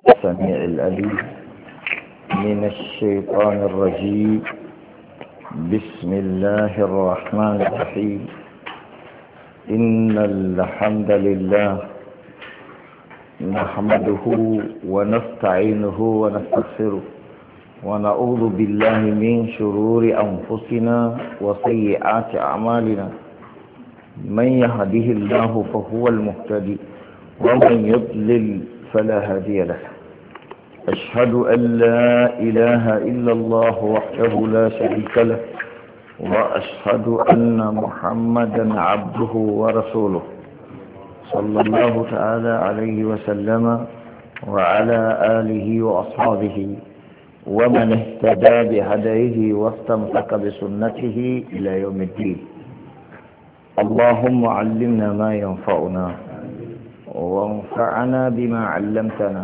السميع الأليم من الشيطان الرجيم. بسم الله الرحمن الرحيم. إن الحمد لله نحمده ونستعينه ونستغفره ونعوذ بالله من شرور أنفسنا وسيئات أعمالنا. من يهده الله فهو المهتدي ومن يضلل فلا هادي له. أشهد أن لا إله إلا الله وحده لا شريك له وأشهد أن محمدا عبده ورسوله صلى الله تعالى عليه وسلم وعلى آله وأصحابه ومن اهتدى بهديه واستمسك بسنته إلى يوم الدين. اللهم علمنا ما ينفعنا وانفعنا بما علمتنا.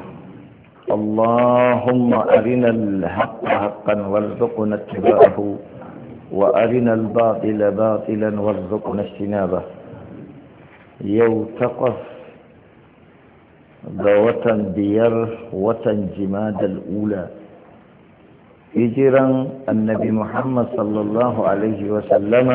اللهم أرنا الحق حقا وارزقنا اتباعه وأرنا الباطل باطلا وارزقنا اجتنابه. يوتقف وطن بير وطن جماد الأولى هجرا النبي محمد صلى الله عليه وسلم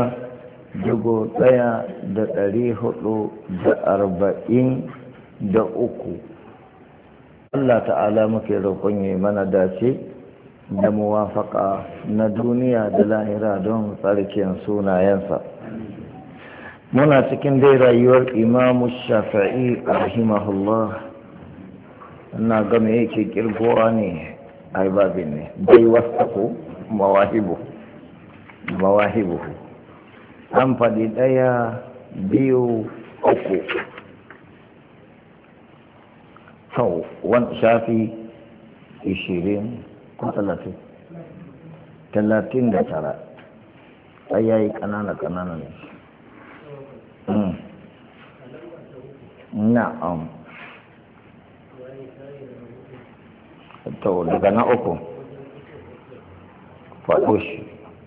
1443. Allah ta'ala muke roƙon yi mana dace da muwafaka na duniya da lahira don tsarkin sunayensa. Muna cikin dai rayuwar Imamu Shafi'i rahimahullah. Ina game yake kirgowa ne albabin ne bai wasu mawahibu an faɗi ɗaya biyu uku sau wani shafi 20 ko 39 ɗaya yi ƙanana ne. Na'am. To daga na uku faɗo shi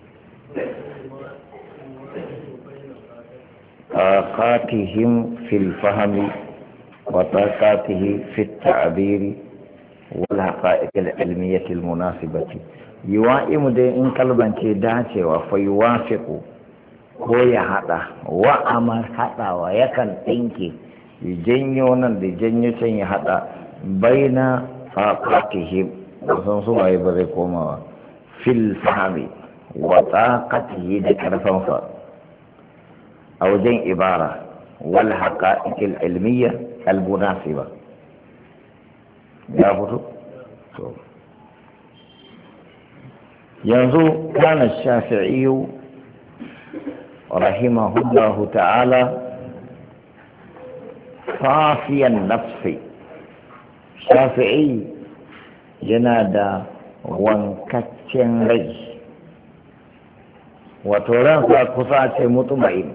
طاقاتهم في الفهم وطاقاته في التعبير والحقائق العلمية المناسبة. يوائم دي إن قلبا كداتي وفيوافق كوي حدا وأمر حدا ويكن إنكي يجنيونا دي جنيوشن حدا بين طاقاتهم وصنصوا يبريكوما في الفهم وطاقته دي كرفنفا أو جين عبارة والحقائق العلمية المناسبة. يا فتو ينظر كان الشافعي رحمه الله تعالى صافي النفس. شافعي ينادى وانكتشن ري وترانسا كساتي مطمئن.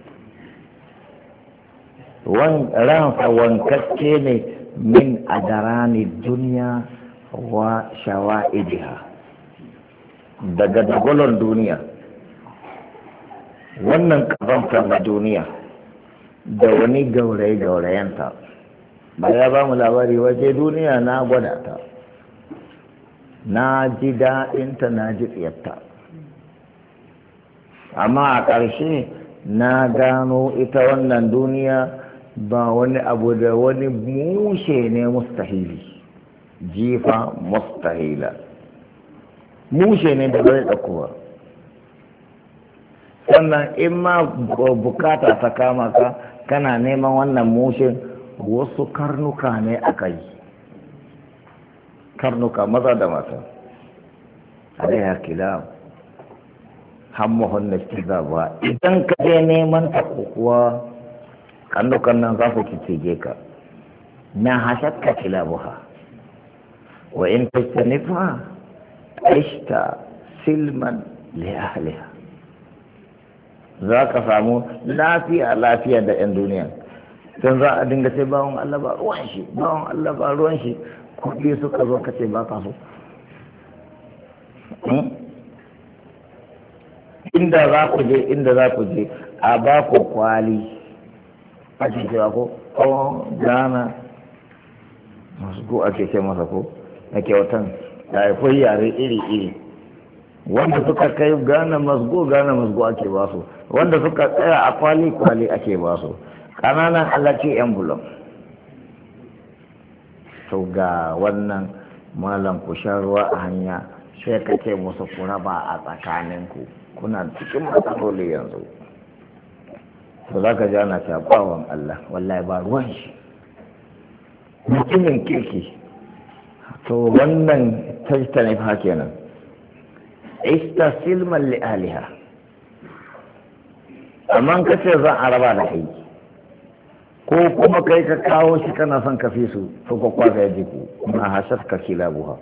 ransa wankacce ne min adarani duniya wa shawa'idiha, daga dagolon duniya, wannan kazantar na duniya da wani gaurayenta. Ba ya ba mu labari waje duniya na gwada ta, na ji daɗinta na ji tsiyarta, amma a ƙarshe na gano ita wannan duniya ba wani abu da wani mushe ne mustahili, jifa mustahila, mushe ne da bai ɗaukowa. Sannan in ma bukata ta kama ka kana neman wannan mushe, wasu karnuka ne aka yi, karnuka maza da mata alaiha kila hammahun na ba. Idan ka je neman ta kuwa kandukan nan za su ciccije ka, na hashatka kilabuha wa in tajtanifa ishta silman li ahliha. Za ka samu lafiya da 'yan duniya. Don za a dinga sai bawon Allah ba ruwan shi kuɗi suka zo ka ce ba ka so. Inda za ku je a ba ku kwali ake cewa ko Ghana masgo ake ce masa ko na kyautan da akwai yare iri-iri wanda suka kai gane masgo ake ba su, wanda suka tsaya a kwali ake ba su, ƙananan alaƙi yan bulon. To ga wannan malam ku sha ruwa a hanya sai ka ce musu ku raba a tsakaninku, kuna cikin matsaloli yanzu. To za ka ji ana shafawan Allah wallahi ba ruwan shi mutumin kirki. To wannan tajtanif ha kenan istasilman li aliha, amma ka ce za a raba da kai ko kuma kai ka kawo shi kana son ka fi su to ka kwaga ya jiku na hasar ka kilabuha.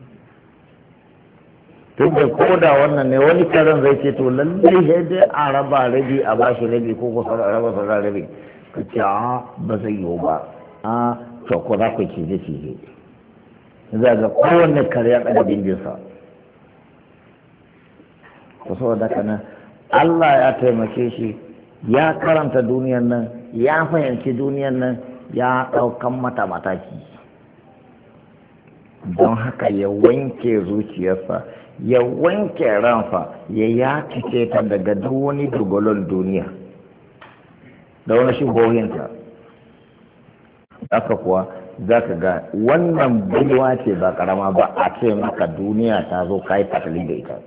tun da ko da wannan ne wani karan zai ce to lallai sai dai a raba rabi a ba shi rabi ko kusa a raba sauran rabi, ka ce a ba zai yiwu ba a to ko za ku cije za ga kowanne karya ɗaga bindinsa. to saboda kana Allah ya taimake shi ya karanta duniyan nan ya fahimci duniyan nan ya ɗaukan mata mataki, don haka ya wanke zuciyarsa ya wanke ransa ya yakice ta daga duk wani dogolon duniya da wani shigohinta. Haka kuwa za ka ga wannan baiwa ce ba karama ba a ce maka duniya ta zo ka yi fatali da ita,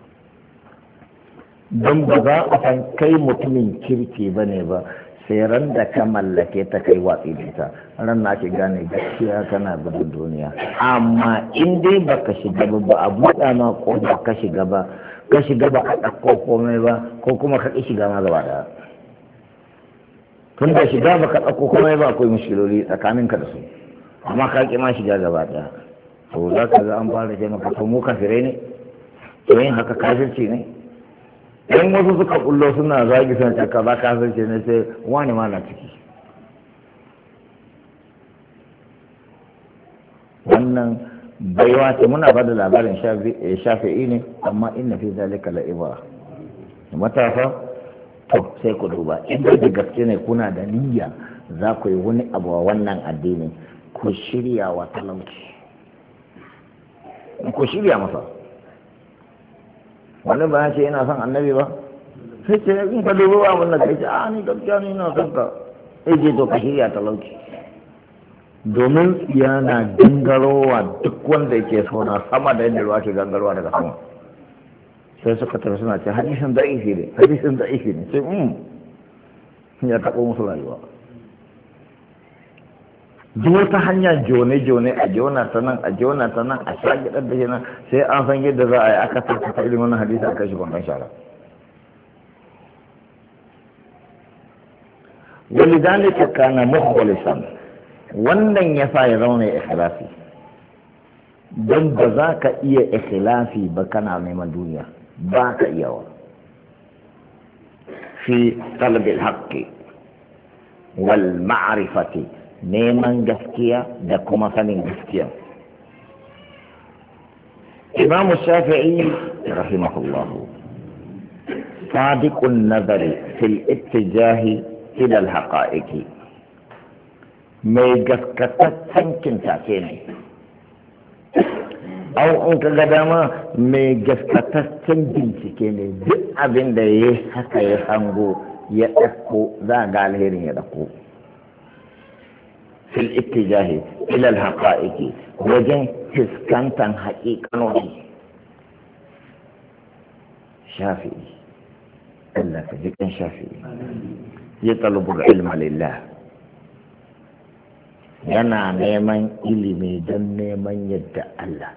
don ba za a san kai mutumin kirki ba ne ba sai ran da ka mallake ta kai watsi da ita, ran na ke gane gaskiya kana gudun duniya. Amma in dai baka shiga ba a buɗa ma ko ba ka shiga ba a ɗauko komai ba ko kuma ka ƙi shiga ma gaba ɗaya. Tun da shiga baka ɗauko komai ba akwai mushkiloli tsakaninka da su, amma ka ƙi ma shiga gaba ɗaya. To za ka ga an fara ce maka to mu kafirai ne, to yin haka kafirci ne. in wasu suka kullo suna zagi suna cika ba ka san ce ne sai wani ma na ciki. Wannan baiwa ce muna ba da labarin shafi'i ne, amma inna fi zalika la'ibara. Matasa to sai ku duba in da gaske ne kuna da niyya za ku yi wani abu a wannan addini, ku shirya wa talauci, ku shirya masa. wani ba ya ce yana son annabi ba, sai ce in ka dubo abin da kai ce a ni gaskiya ni na son ka, sai je to ka shirya talauci, domin yana gangarowa duk wanda yake so na sama da yadda ruwa ke gangarowa daga sama. Sai suka tafi suna ce hadisin da'ifi ne sai ya taɓo musu rayuwa. Duk wata hanya jone a jona ta nan a shaƙi ɗan da nan sai an san yadda za a yi aka tattata ilimin hadisi a kashi kwandon shara. Walidhalika kana mukhlisan, wannan ya sa ya zauna ya ikhlasi, don ba za ka iya ikhlasi ba kana neman duniya, ba ka iyawa. Fi talabil haqqi wal ma'rifati, neman gaskiya da kuma sanin gaskiya. Imam Shafi'i rahimahullahu sadiqun nazari fil ittijahi ila al haqa'iqi, mai gaskataccen kintace ne, au in ka ga dama mai gaskataccen bincike ne. Duk abin da ya haka ya hango ya ɗauko za a ga alherin ya ɗauko. fil ittijahi ila al haqa'iqi, wajen fiskantan haƙiƙanoni. Shafi'i, Allah ka jikin Shafi'i, ya talubu ilma lillah, yana neman ilimi don neman yadda Allah,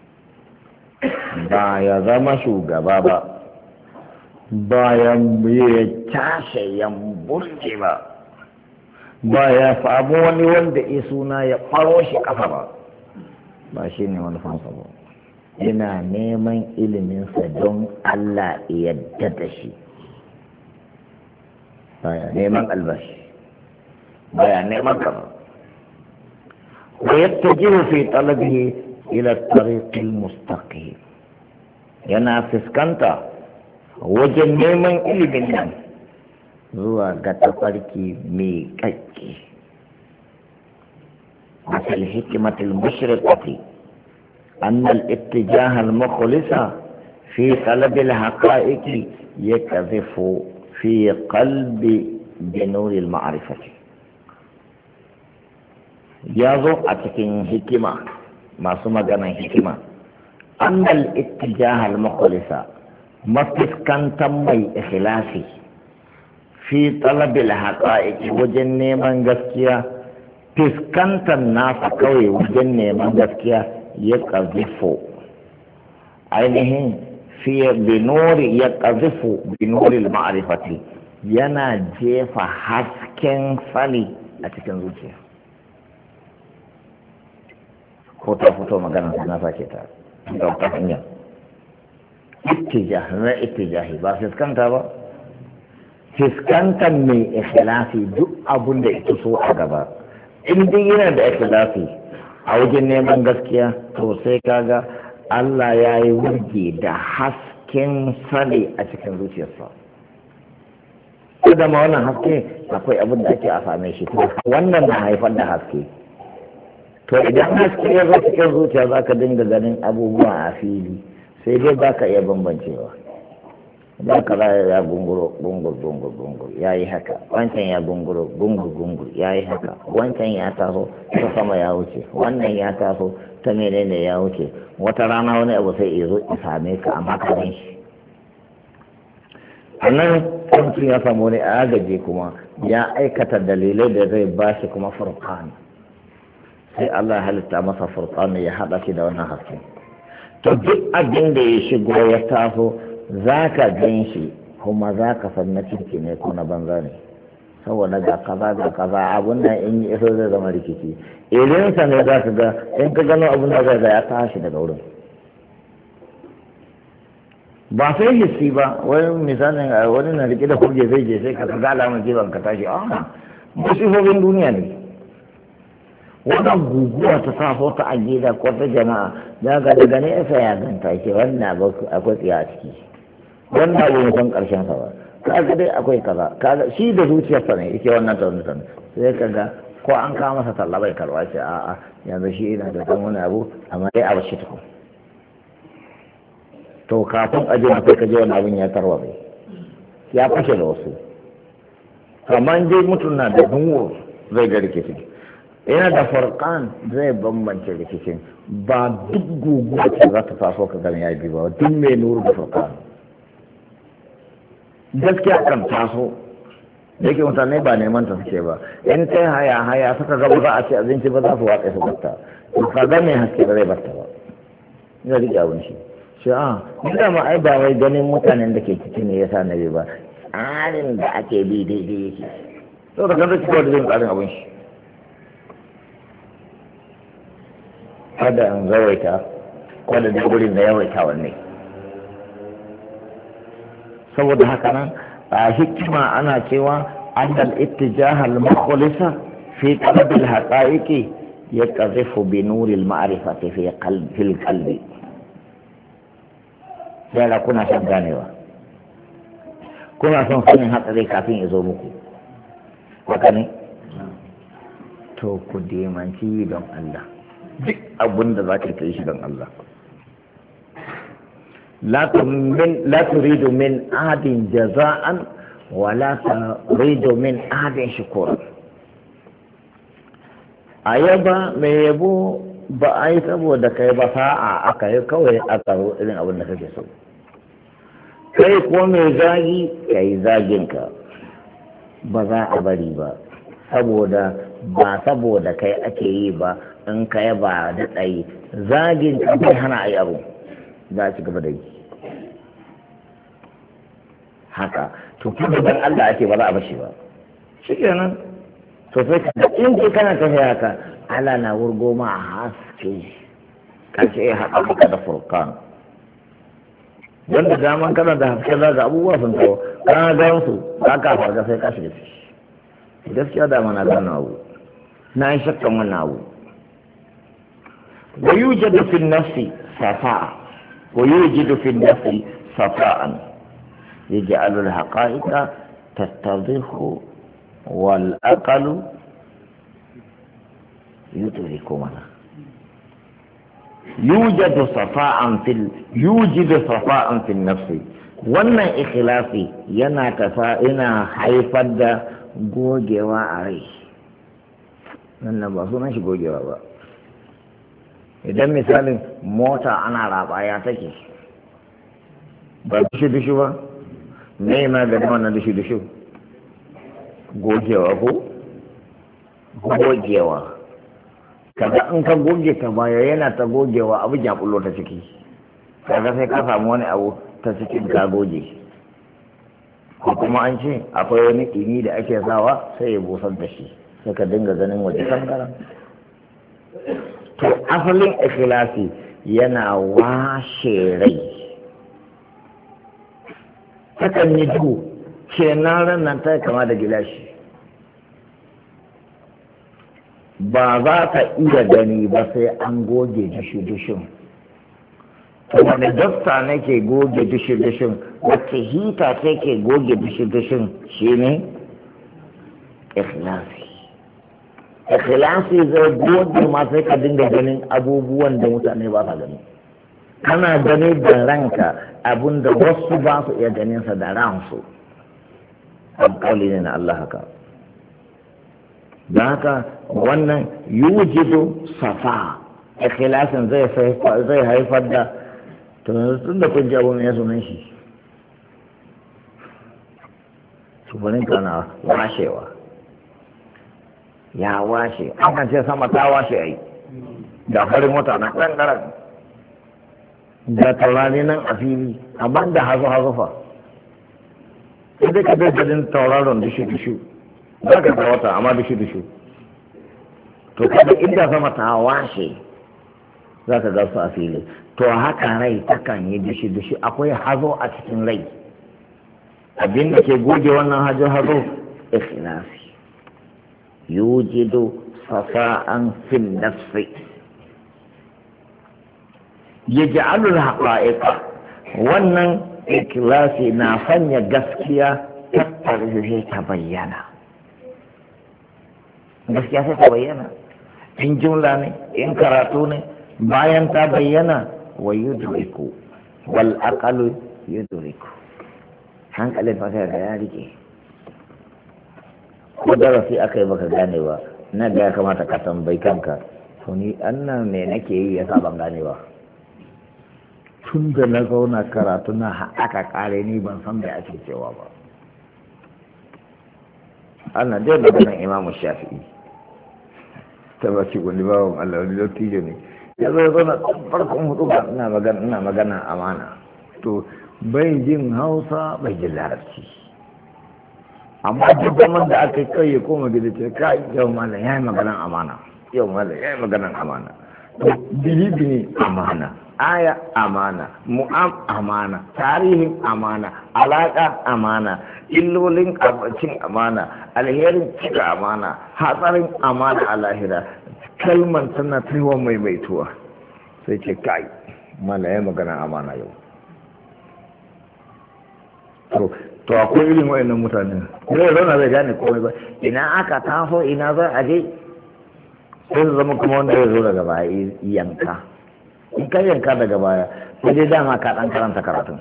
ba ya zama shugaba ba ya tashe ya burge ba ya samu wani wanda ya suna ya faro shi kafa ba shi ne manufansa ba. Yana neman iliminsa don Allah yadda da shi, baya neman albashi, baya neman kafa. ويتجه في طلبه إلى الطريق المستقيم، yana fuskanta wajen neman ilimin nan zuwa ga tafarki mai kakki. وفي الحكمة المشرقة أن الاتجاه المخلص في طلب الحقائق يقذف في قلب بنور المعرفة. يازو أتكين حكمة ما سمى جنا حكمة أن الاتجاه المخلص مفسكن تمي إخلاصي في طلب الحقائق وجن من gaskiya fiskantar nasa kawai wajen neman gaskiya ya ƙazifo ainihin fiye binori ya ƙazifo binori ma'arifati yana jefa hasken sani a cikin zuciya. Ko ta fito magana na sake ta ga ta hanya ittijahi ba fiskanta ba, fiskantar mai ikhlasi duk abun da ita so a gaba in dai yana da ikhlasi a wajen neman gaskiya to sai kaga Allah ya yi wurge da hasken sani a cikin zuciyarsa. Ko da ma wannan haske akwai abin da ake a same shi, wannan na haifar da haske. To idan haske ya zo cikin zuciya za ka dinga ganin abubuwa a fili, sai dai ba ka iya bambancewa. Ba ka ya gunguro gungur ya yi haka, wancan ya gunguro gungur ya yi haka, wancan ya taso ta sama ya wuce, wannan ya taso ta menene ya wuce, wata rana wani abu sai ya zo ya same ka a makarin shi. A nan mutum ya samu wani agaji kuma ya aikata dalilai da zai ba shi kuma furqan, sai Allah halitta masa furqan ya haɗa shi da wannan haske. To duk abin da ya shigo ya taso za ka gan shi kuma za ka san na cinki ne ko na banza ne, saboda ga kaza abun da in yi iso zai zama rikici irinsa ne za ka ga in ka gano abun da zai ya tashi daga wurin. Ba sai hissi ba, wani misalin wani na rike da kurje zai je sai ka ga alamar jiban ka tashi a musifofin duniya ne. Wannan guguwa ta safo ta agida ko ta jama'a za ga daga nesa ya ganta ke wannan akwai tsiya a ciki, wannan abu musan karshen sa ba, kaga dai akwai kaza, kaga shi da zuciyarsa ne yake wannan taunin sai kaga ko an kawo masa talla bai karba ce a'a yanzu shi yana da dan wani abu amma dai a bashi tukun. To kafin a ji sai ka je wani abin ya tarwa bai ya fashe da wasu, amma dai mutum na da dunwo zai ga rikici, yana da farkan zai bambance rikicin. Ba duk guguwa ce za ta taso ka gani ya bi ba, duk mai nuru da farkan gaskiya kan taso da yake mutane ba neman ta suke ba, in ta haya suka gaba za a ce abinci ba za su watsa su batta, to ka ga mai haske ba zai batta ba, ina rike abin shi shi ina ma ai ba wai ganin mutanen da ke ciki ne yasa na bi ba, tsarin da ake bi daidai yake, to da kan zai cika da jin tsarin abin shi. Kada in zawaita kada da gurin da yawaita wanne, saboda haka nan a hikima ana cewa annal ittijah al mukhlisa fi qalb al haqaiqi yaqdhifu bi nur al ma'rifati fi qalbi. Sai kuna san ganewa, kuna son sanin hatsari kafin ya zo muku, haka ne? To ku demanci don Allah duk abin da za ka kai shi don Allah. La turidu min ahadin jaza'an wa la turidu min ahadin shukura. A yaba mai yabo ba a yi saboda kai ba, sa'a aka yi kawai a tsaro irin abin da kake so. Kai ko mai zagi ka yi zaginka ba za a bari ba, saboda kai ake yi ba, in ka yaba da tsayi zagin ka bai hana a yi abu za a ci gaba da yi haka. To kuma dan Allah ake ba za a bashi ba, shi kenan. To sai ka in ke kana tafiya haka Allah na wurgo ma a haske kace ya haɗa maka da furqan, don da daman kana da haske za ga abubuwa sun kawo kana gan su ba ka farga sai ka shiga ciki. Gaskiya da mana gano abu na yi shakkan wannan abu. ويوجد في النفس صفاء ويوجد في النفس صفاء يجعل الحقائق تتضح والأقل yudriku mana yujidu safa'an fil nafsi. Wannan ikhlasi yana haifar da gogewa a rai. Wannan ba sunan shi gogewa ba. Idan misalin mota ana rabaya take ba dushi ba, me ma ga wannan dushi gogewa ko gogewa. Kaga in ka goge ta baya yana ta gogewa abu ya bullo ta ciki, kaga sai ka samu wani abu ta cikin ka goge. Ko kuma an ce akwai wani ɗini da ake sawa sai ya busar da shi sai ka dinga ganin waje tangaran. To asalin ikhlasi yana washe rai. Takan yi duhu kenan ran nan ta kama da gilashi, ba za ka iya gani ba sai an goge dushi-dushin. Wani dafta ne ke goge dushi-dushin, wacce hita ce ke goge dushi-dushin shi ne ikhlasi. Ikhlasi zai goge ma sai ka dinga ganin abubuwan da mutane ba sa gani. Kana gani da ranka abin da wasu ba su iya ganinsa da ransu. Alƙawli ne na Allah haka. Da haka wannan yujidu safa, ikhlasin zai haifar da tun da kun ji abin ya sunan shi sufurin kana washewa, ya washe. An kan ce sama ta washe ai da farin wata na ƙanƙarar da taurari nan a fili, amma da hazo fa idan ka bai ganin tauraron dushe za ka ga wata amma dushe to kada inda sama ta washe za ka ga su a fili. To haka rai takan yi dushe akwai hazo a cikin rai. Abin da ke goge wannan hazo ikhlasi yujidu safa'an fil nafsi yaj'alul haqa'iqa. Wannan ikhlasi na sanya gaskiya ta bayyana. Gaskiya sai ta bayyana, in jumla ne, in karatu ne, bayan ta bayyana wa yudriku wal aqalu yudriku. Hankalin fa sai ga ya rike. Ko darasi akai baka gane ba, na ga ya kamata ka tambayi kanka, to ni annan me nake yi yasa ban gane ba. Tun da na zauna karatu na aka kare ni ban san da ake cewa ba. Ana dai maganar Imam Shafi'i ta ba shi wani bawan Allah wani dattijo ne ya zo ya zauna farkon hudu ba ina magana amana. To bai jin Hausa bai jin Larabci, amma duk zaman da aka kai ya koma gida ce kai yau malam yayi maganar amana, yau malam yayi maganar amana. To bilibini amana, aya amana, amana, tarihin amana, alaka amana, illolin cin amana, alherin cika amana, hatsarin amana a lahira. Kalman tana taiwa maimaituwa sai ce kai mana ya magana amana yau. To akwai irin wayannan mutane zai zauna zai gane komai ba, ina aka taso ina za a je sai su zama kuma wanda ya zo daga baya yanka. In ka yanka daga baya sai dai dama ka dan karanta karatun.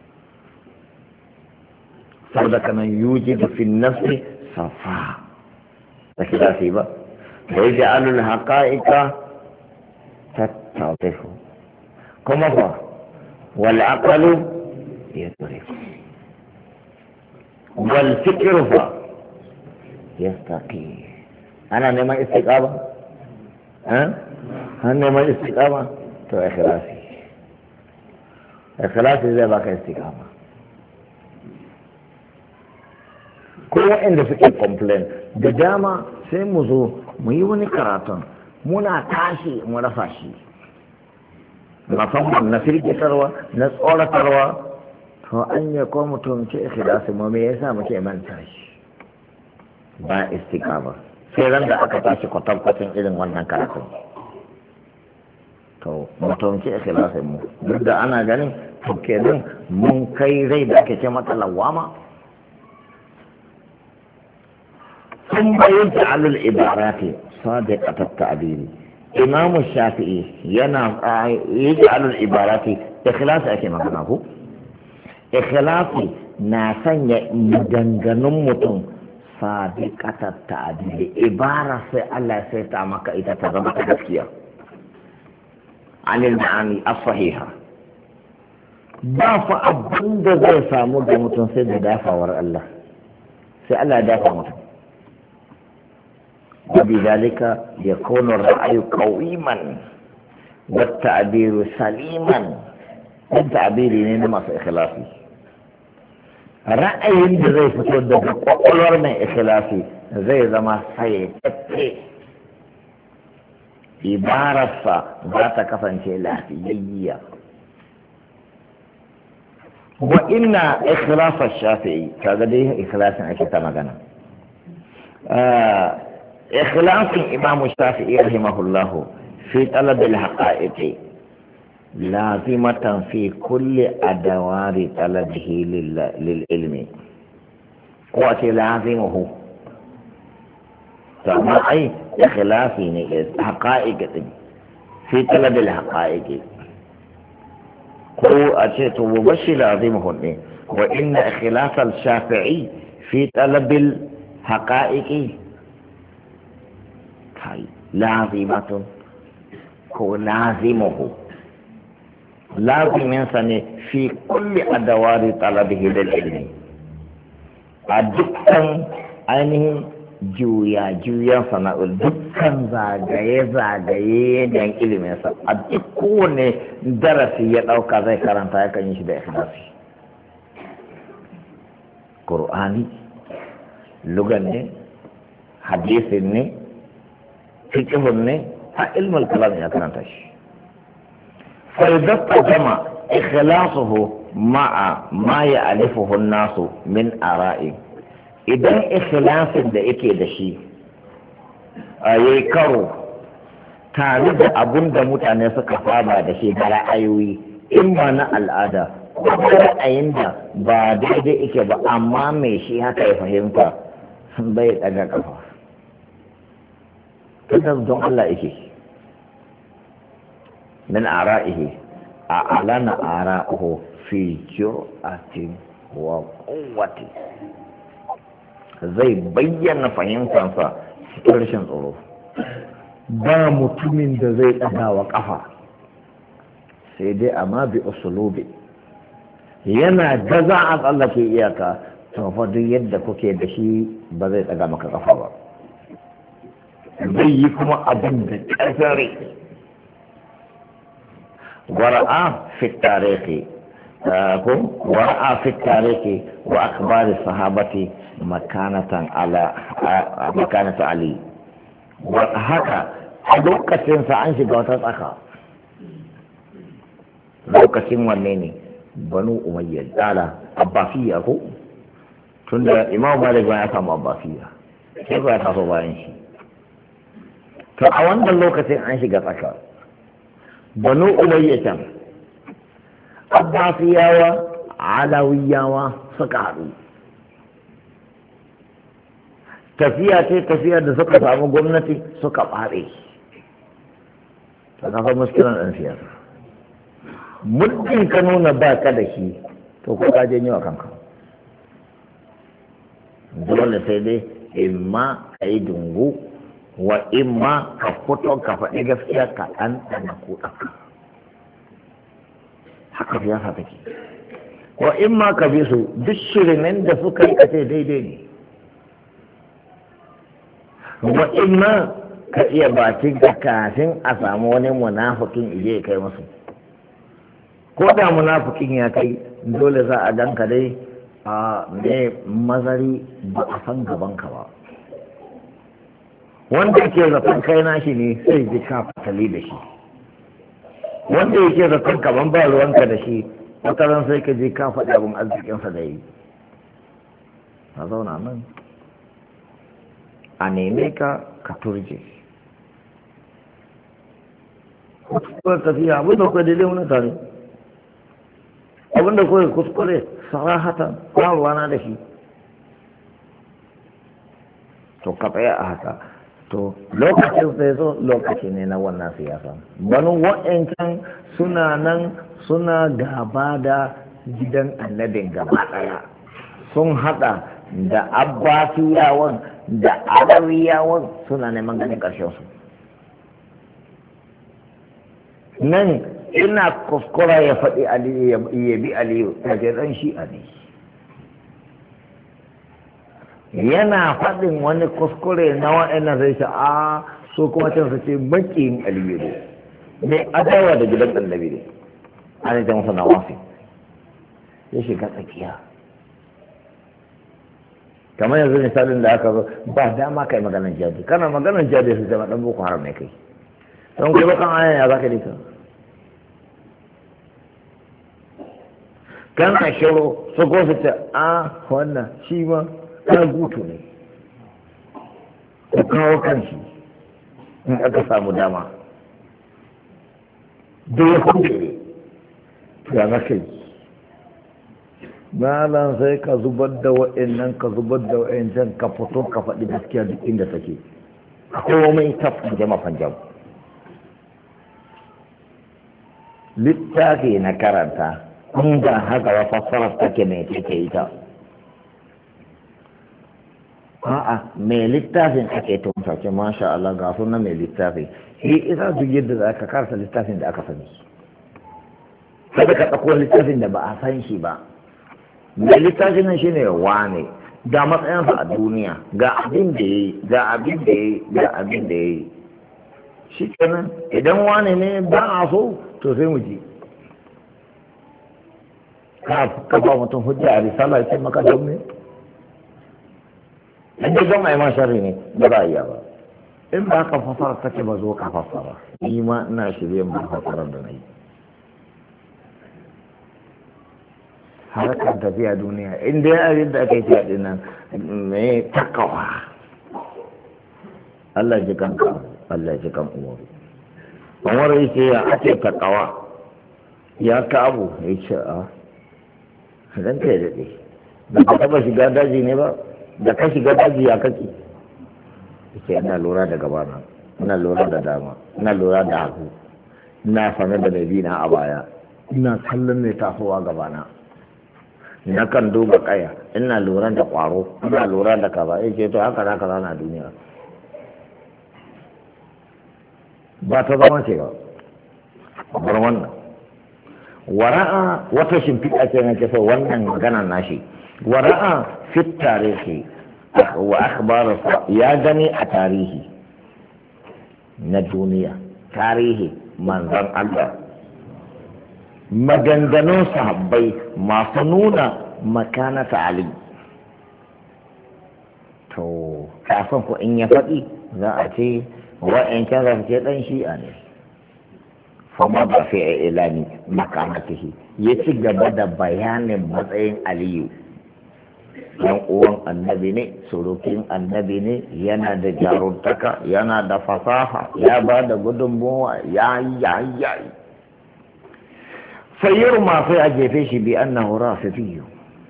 Saboda kanan yuji da fin nafsi safa da kira sai ba da yake alul haqa'iqa tattauhu kuma fa wal aqlu yadrif wal fikru fa yastaqi. Ana neman istiqama an neman istiqama to ikhlasi zai baka istiqama. Ko waɗanda suke complain da dama sai mu zo mu yi wani karatun muna tashi mu rasa shi, musamman na firgitarwa na tsoratarwa. To an yi ko mutum ce ikhlasi mu me yasa muke manta shi ba istiqama sai ran da aka tashi kwatankwacin irin wannan karatun. To mutum ce ikhlasi mu duk da ana ganin to kenan mun kai rai da ake ce mata lawama. ثم يجعل العبارات صادقة التعبير. إمام الشافعي يجعل العبارات إخلاص أكي مغناه إخلاصي ناسا يدنغن متن صادقة التعبير عبارة الله سيتعمك إذا تغمت تفكير عن المعاني الصحيحة. دافع abin da zai samu da mutum sai da dafawar Allah sai Allah ya dafa mutum. وبذلك يكون الرأي قويما والتعبير سليما. التعبير نما في إخلاصي رأي زي فتود قولور من إخلاصي زي زما سيكتي عبارة ذات كفن شيء. وإن إخلاص الشافعي كذا إخلاص أكيد مغنى إخلاص الإمام الشافعي رحمه الله في طلب الحقائق لازمة في كل أدوار طلبه للعلم. قوة لازمه فما أي إخلاص حقائق في طلب الحقائق هو أشيء مبشر لازمه. وإن إخلاص الشافعي في طلب الحقائق لازمة هو لازمه لازم إنسان في كل أدوار طلبه للعلم. الدكان أنه juya sana'ul dukkan zagaye da ilimin sa a duk kowane darasi ya ɗauka zai karanta ya kan yi shi da ikhlasi. Qur'ani lugan ne, hadisin ne, fiqhun ne, a ilmul kalam ya karanta shi. Fa idza jama ikhlasuhu ma'a ma ya'rifuhu an-nasu min ara'i. Idan ikhlasin da yake da shi a yi karo tare da abun da mutane suka saba da shi da ra'ayoyi in ba na al'ada ko ra'ayin da ba daidai yake ba amma mai shi haka ya fahimta bai daga kafa tunda don Allah yake min ara'ihi a alana ara'uhu fi jur'atin wa quwwati zai bayyana fahimtansa cikin rashin tsoro. Ba mutumin da zai ɗaga wa ƙafa sai dai amma bi usulubi yana da za a tsallake iyaka to fa duk yadda kuke da shi ba zai ɗaga maka ƙafa ba. Zai yi kuma abin da ƙarfare wara'a fi tarihi ko wara'a fi tarihi wa akbari sahabati makanatan ali haka a lokacinsa an shiga wata tsaka lokacin wanne ne banu umayya tsala abbasiya ko tunda imam malik ya samu abbasiya sai ba ya taso bayan shi to a wannan lokacin an shiga tsaka banu umayya can abbasiyawa alawiyawa suka haɗu tafiya da suka samu gwamnati suka ɓare ta kafa muskilan ɗan siyasa muddin ka nuna ba ka da shi to ko ka janyo a kanka dole sai dai imma ka yi dungu wa imma ka fito ka faɗi gaskiya ka ɗanɗana kuɗaka haka siyasa take wa imma ka bi su duk shirin da suka yi kace daidai ne wa imma ka iya bakin ka kafin a samu wani munafikin ije kai musu ko da munafikin ya kai dole za a ganka dai a ne mazari ba a san gaban ka ba wanda yake zaton kai nashi ne sai ji ka fatali da shi wanda yake zaton kaman ba ruwanka da shi wata ran sai ka je ka faɗi abin arzikinsa da yi a zauna nan a neme ka ka turje kuskuren tafiya abin da kuwa daidai wani tare abin da kuwa kuskure sarahatan ruwana da shi to ka tsaya a haka. To lokacin sai zo lokaci ne na wannan siyasa. Bani wa'ancan suna nan suna gaba da gidan annabin gaba ɗaya. Sun haɗa da abbasiyawan da alawiyawan suna neman ganin ƙarshensu. Nan ina kuskura ya faɗi aliyu ya bi aliyu ta ce ɗan shi'a ne. Yana faɗin wani kuskure na wa'annan zai ce a so kuma can su ce maƙiyin aliyu ne mai adawa da gidan annabi ne an yi masa na wafi ya shiga tsakiya. Kamar yanzu misalin da aka zo ba dama kai maganar jadi, kana maganar jadi su zama ɗan boko haram ne kai don kuma kan ayan ya za ka dika kana shiro su ko su ce a wannan shi ma ta gutu ne ku kawo kanshi in aka samu dama da ya kuɗe ya na kai malam sai ka zubar da wa'annan ka zubar da wa'ancan ka fito ka faɗi gaskiya duk inda take komai ta fanjama fanjam. Littafi na karanta inda haka wa fassarar take mai take ita a'a mai littafin ake tumface masha Allah ga sunan mai littafi shi isa duk yadda za ka karanta littafin da aka sani kada ka ɗauko littafin da ba a san shi ba. Mai littafin nan shine wane ga matsayinsa a duniya ga abin da ya yi ga abin da ya yi ga abin da ya yi shi kenan idan wane ne ba a so to sai mu ji ka ba mutum hujja a risala ya ce maka don ne in dai gama ma sharri ne ba za a iya ba in ba ka fasara take ba zo ka fasara ni ma ina shirye mu fasarar da na yi. Harkar tafiya duniya inda ya abin da aka yi fiye nan mai takawa. Allah ji kanka Allah ji kan umaru umaru ya ce ya ake takawa ya ka abu ya ce a zan ka yi daɗe da ka taɓa shiga daji ne ba da ka shiga daji ya kake ya ce ina lura da gabana ina lura da dama ina lura da hagu ina sane da mai na a baya ina kallon mai tasowa gabana na kan duba kaya ina lura da kwaro ina lura da kaza ya ce to haka za ka zana duniya ba ta zama ce ba bar wannan wara'a wata shimfiɗa ce na kesa wannan maganar nashi wara'a fit tarihi wa akhbarasa ya gani a tarihi na duniya tarihi manzon Allah maganganun sahabbai masu nuna makanata Ali to kafin ku in ya faɗi za a ce wa'yancan za su ce ɗan shi'a ne fama ba fi a ilani makanatihi ya ci gaba da bayanin matsayin Aliyu yan uwan annabi ne surukin annabi ne yana da jaruntaka yana da fasaha ya ba da gudunmawa ya yi fayyar masu a jefe shi bi annahu rafidiyyu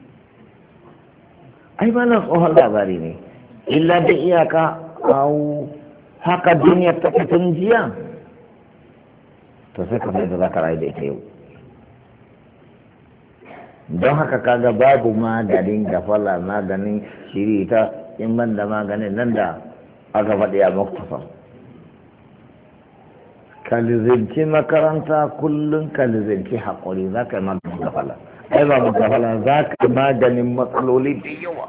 ai ba na tsohon labari ne illa da iyaka au haka duniyar ta tun jiya to sai kamar da za ka rayu da ita yau don haka kaga babu maganin gafala maganin shiri ta in ban da maganin nan da aka faɗi a muktasar ka lizinci makaranta kullum ka lizinci haƙuri za ka yi maganin gafala ai ba gafala za ka yi maganin matsaloli da yawa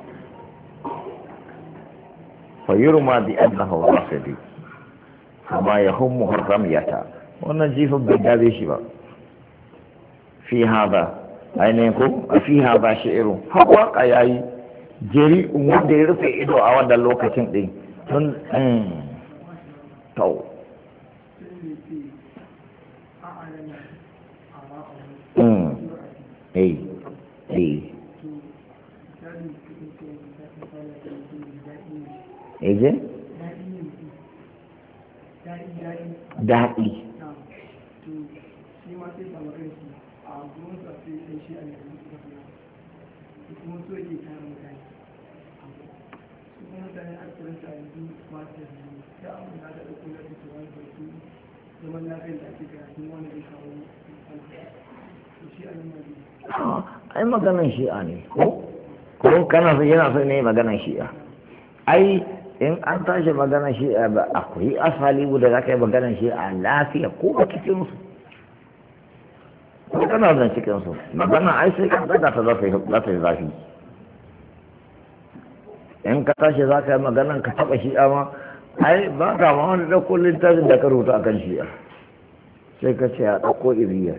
fayurma bi annahu rafidi amma ya hummu ramyata wannan jifin bai dabe shi ba fi hada ainihin ko a fi hada shi'iru haƙwaƙa ya yi jeri wanda ya rufe ido a wannan lokacin ɗin tun tau eje daɗi ai maganan shi'a ne ko kana so yana so ne maganan shi'a ai in an tashi maganan shi'a ba akwai asali da za ka yi maganan shi'a lafiya ko a cikin su ko kana da cikin su magana ai sai ka daga ta za ta yi zafi in ka tashi za ka yi maganan ka taba shi'a ma ai ba ka ma wani ɗauko littafin da ka rubuta akan shi'a sai ka ce a ɗauko iriyar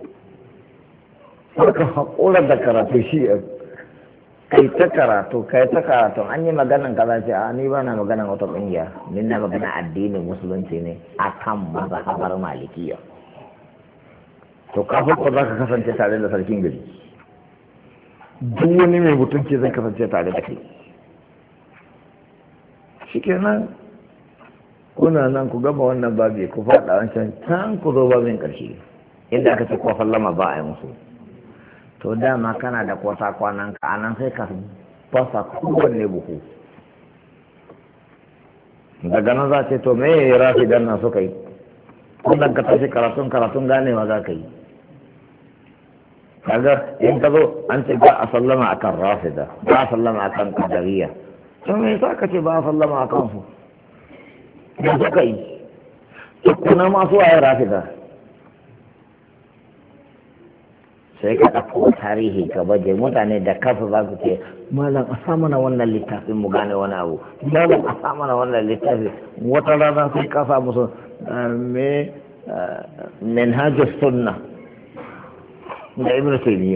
haka haƙura da karatu shi kai ta karatu an yi maganan kaza ce a ni ba na maganan wata ƙungiya ni na magana addinin musulunci ne a kan mazhabar malikiya to kafin ko za ka kasance tare da sarkin gari duk wani mai mutunci zai kasance tare da kai shikenan kuna nan ku gama wannan babi ku faɗa wancan can ku zo babin ƙarshe inda aka ce ko sallama ba a yi musu to dama kana da kwata kwanan ka anan sai ka fasa kowanne buhu daga nan za ce to me ya rafi dan nan suka yi kullum ka tashi karatun ganewa za ka yi kaga in ka zo an ce ba a sallama akan rafida ba a sallama akan kadariya to me yasa ka ce ba a sallama akan su da suka yi tukuna masu waye rafida sai ka ɗauko tarihi ka baje mutane da kafa za su ce malam a sa mana wannan littafin mu gane wani abu malam a sa mana wannan littafin wata rana sai kafa musu me manhajar sunna da ibn taymiya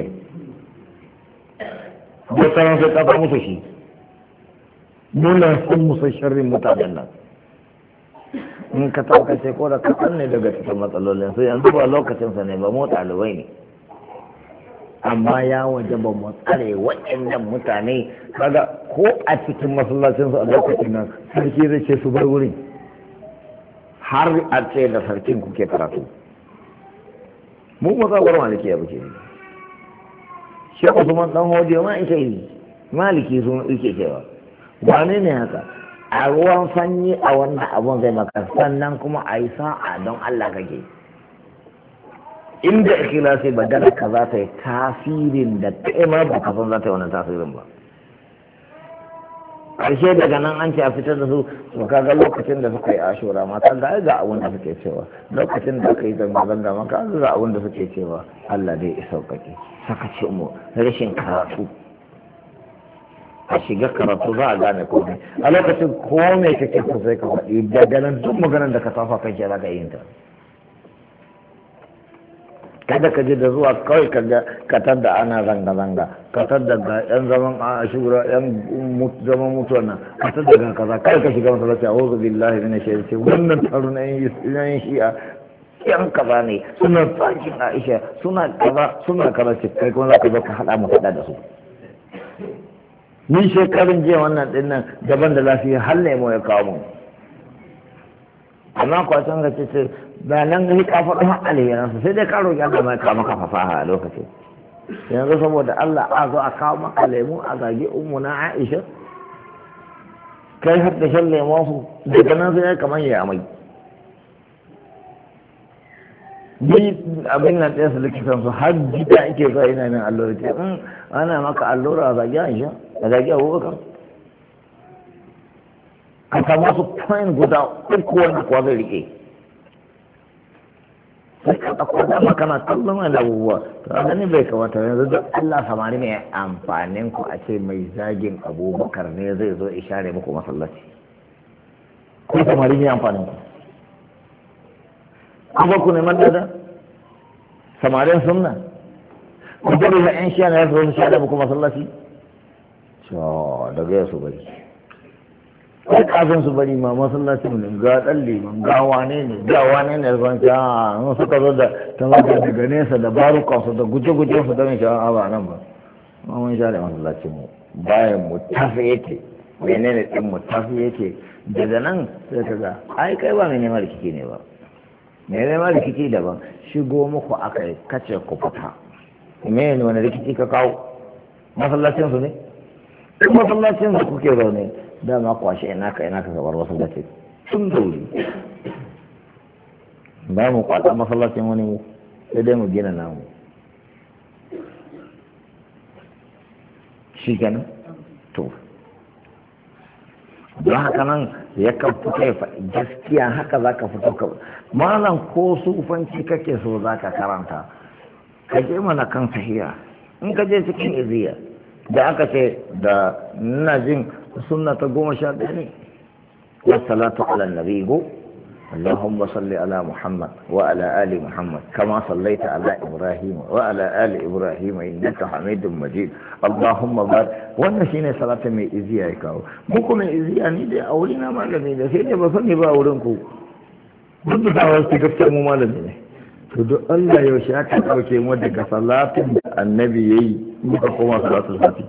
wata rana sai kafa musu shi muna sun musu sharrin mutanen nan in ka taukace ko da kasan ne daga cikin matsalolin sai yanzu ba lokacinsa ne ba mu ɗalibai ne amma ya waje ba mu tsare waɗannan mutane kaga ko a cikin masallacin su a lokacin nan sarki zai ce su bar wurin har a ce da sarkin kuke karatu mu mazhabar maliki ya buke shi Usman dan Hodiyo ma ita yi maliki sun yake cewa wane ne haka a ruwan sanyi a wannan abun zai maka sannan kuma a yi sa'a don Allah kake inda ikhlasi badala ka za ta yi tasirin da kai ma ba ka san za ta yi wannan tasirin ba ƙarshe daga nan an ce a fitar da su to kaga lokacin da suka yi ashura ma ka ga abin da suke cewa lokacin da aka yi zanga-zanga ma ka ga abin da suke cewa Allah dai ya sauƙaƙe sakaci mu rashin karatu a shiga karatu za a gane komai a lokacin komai kake so sai ka faɗi daga nan duk maganar da ka tafa kan shi za ka yi ta kada ka je da zuwa kawai katar da ana zanga-zanga katar da ga yan zaman a shugura yan zaman mutuwa nan katar da ga kaza kai ka shiga masallaci a wuzu billahi min shaytan ce wannan taro na yan shi'a yan kaza ne suna tsakin Aisha suna kaza ce kai kuma za ka zo ka haɗa mu faɗa da su ni shekarun jiya wannan ɗin nan daban da lafiya har lemo ya kawo mu amma kwacin ga ce ba nan gani ka faɗo har alheransu sai dai ka roƙi Allah mai kawo maka fasaha a lokacin yanzu saboda Allah a zo a kawo maka lemu a zage ummu na Aisha kai har da shan lemon su daga nan sai kamar ya amai ni abin nan ɗaya su likitan su har gida ake zuwa ina nan allura ce ana maka allura a zage Aisha a zage Abubakar ka samu su point guda uku wanda kuwa zai rike sai ka ɗauko dama kana kallon wani abubuwa to a gani bai kamata yanzu duk Allah samari mai amfanin ku a ce mai zagin Abubakar ne zai zo ishare muku masallaci ko samari mai amfanin ku kuma ku neman dada samarin sunna ku bari na yan shiya na ya zo su share muku masallaci daga ya su bari sai kafin su bari ma masallacin ne ga dan liman ga wane ne zan ce a suka zo da tawaga daga nesa da barukansu da guje-guje su don shi a ba nan ba ma mun sha da masallacin mu bayan mu tafi yake menene din mu tafi yake daga nan sai ka ga ai kai ba mai neman rikici ne ba mai neman rikici daban shigo muku aka yi kace ku fita me ne wani rikici ka kawo masallacin su ne duk masallacin su kuke zaune dama kwashe ina ka gabar masallaci tun da wuri ba mu kwata masallacin wani mu sai dai mu gina namu shi kenan to don haka nan ya kan fito ya faɗi gaskiya haka za ka fito ka malam ko sufanci kake so za ka karanta ka je mana kan sahiya in ka je cikin iziya da aka ce da ina jin sunna ta 11 ne wassalatu ala nabi go اللهم صل على محمد وعلى آل محمد كما صليت على إبراهيم وعلى آل إبراهيم إنك حميد مجيد اللهم بارك wannan shine salatin mai iziya ya kawo muku mai iziya ni dai aure na malami da sai dai ba sani ba wurin ku duk da wasu gaskiya mu malami ne to duk Allah yaushe aka dauke mu daga salatin da annabi yayi muka koma salatul fati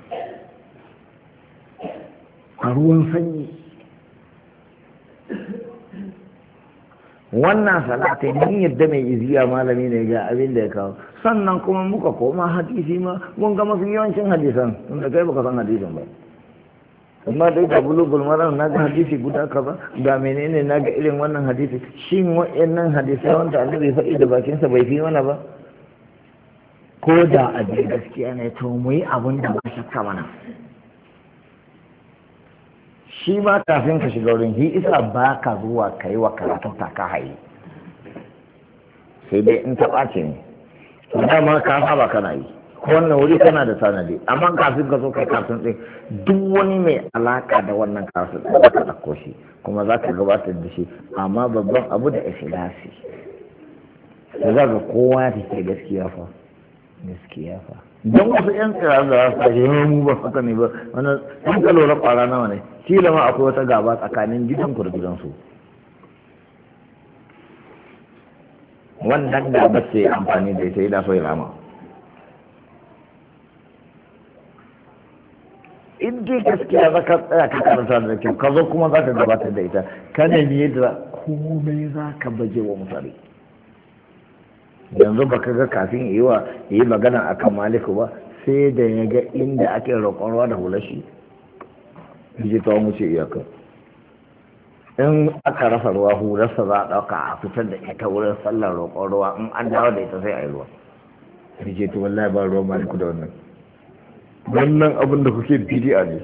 a ruwan sanyi wannan salatai mun yadda mai iziya malami ne ga abin da ya kawo sannan kuma muka koma hadisi ma mun ga mafi yawancin hadisan tunda kai baka san hadisin ba amma dai ga bulugul maram na ga hadisi guda kaza ga menene na ga irin wannan hadisi shin wa'annan hadisai wanda annabi faɗi da bakinsa bai fi mana ba ko da a gaskiya ne to mu yi abin da ba shakka mana shi ma kafin ka shiga wurin hi isa ba ka zuwa ka yi wa karatun taka haye sai dai in ta ɓace ne dama ka saba kana yi ko wannan wuri kana da sanadi amma kafin ka zo kai kafin ɗin duk wani mai alaka da wannan kafin ɗin ka ɗauko shi kuma za ka gabatar da shi amma babban abu da ikhlasi da za ka kowa ya take gaskiya fa don wasu yan tsira da za su yi mu ba haka ne ba wannan ɗan ka lura ƙwara nawa ne kila ma akwai wata gaba tsakanin gidan ku da gidansu wannan gaba ce amfani da ita yana so ya rama in dai gaskiya za ka tsaya ka karanta da kyau ka zo kuma za ka gabatar da ita kana ne da komai za ka baje wa mutane yanzu ba ka ga kafin yi magana akan maliku ba sai da ya ga inda ake roƙon ruwa da hulashi ji ta wuce iyaka in aka rasa ruwa hularsa za a ɗauka a fitar da ita wurin sallar roƙon ruwa in an dawo da ita sai a yi ruwa ji ta wallahi ba ruwan maliku da wannan abin da kuke bidi'a ne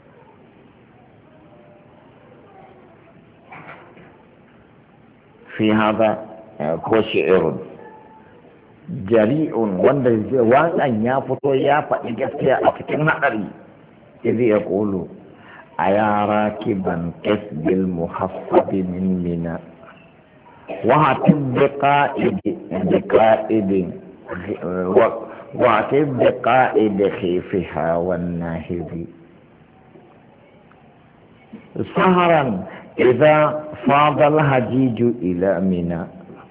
fi haɗa ko shi'irun jari'un wanda waƙan ya fito ya faɗi gaskiya a cikin haɗari izi ya ƙolo a yara kiban kasbil muhaffabi min mina wahatin da ƙa'idin واعتب بقائد خيفها والناهب سهرا إذا فاض الهجيج إلى منى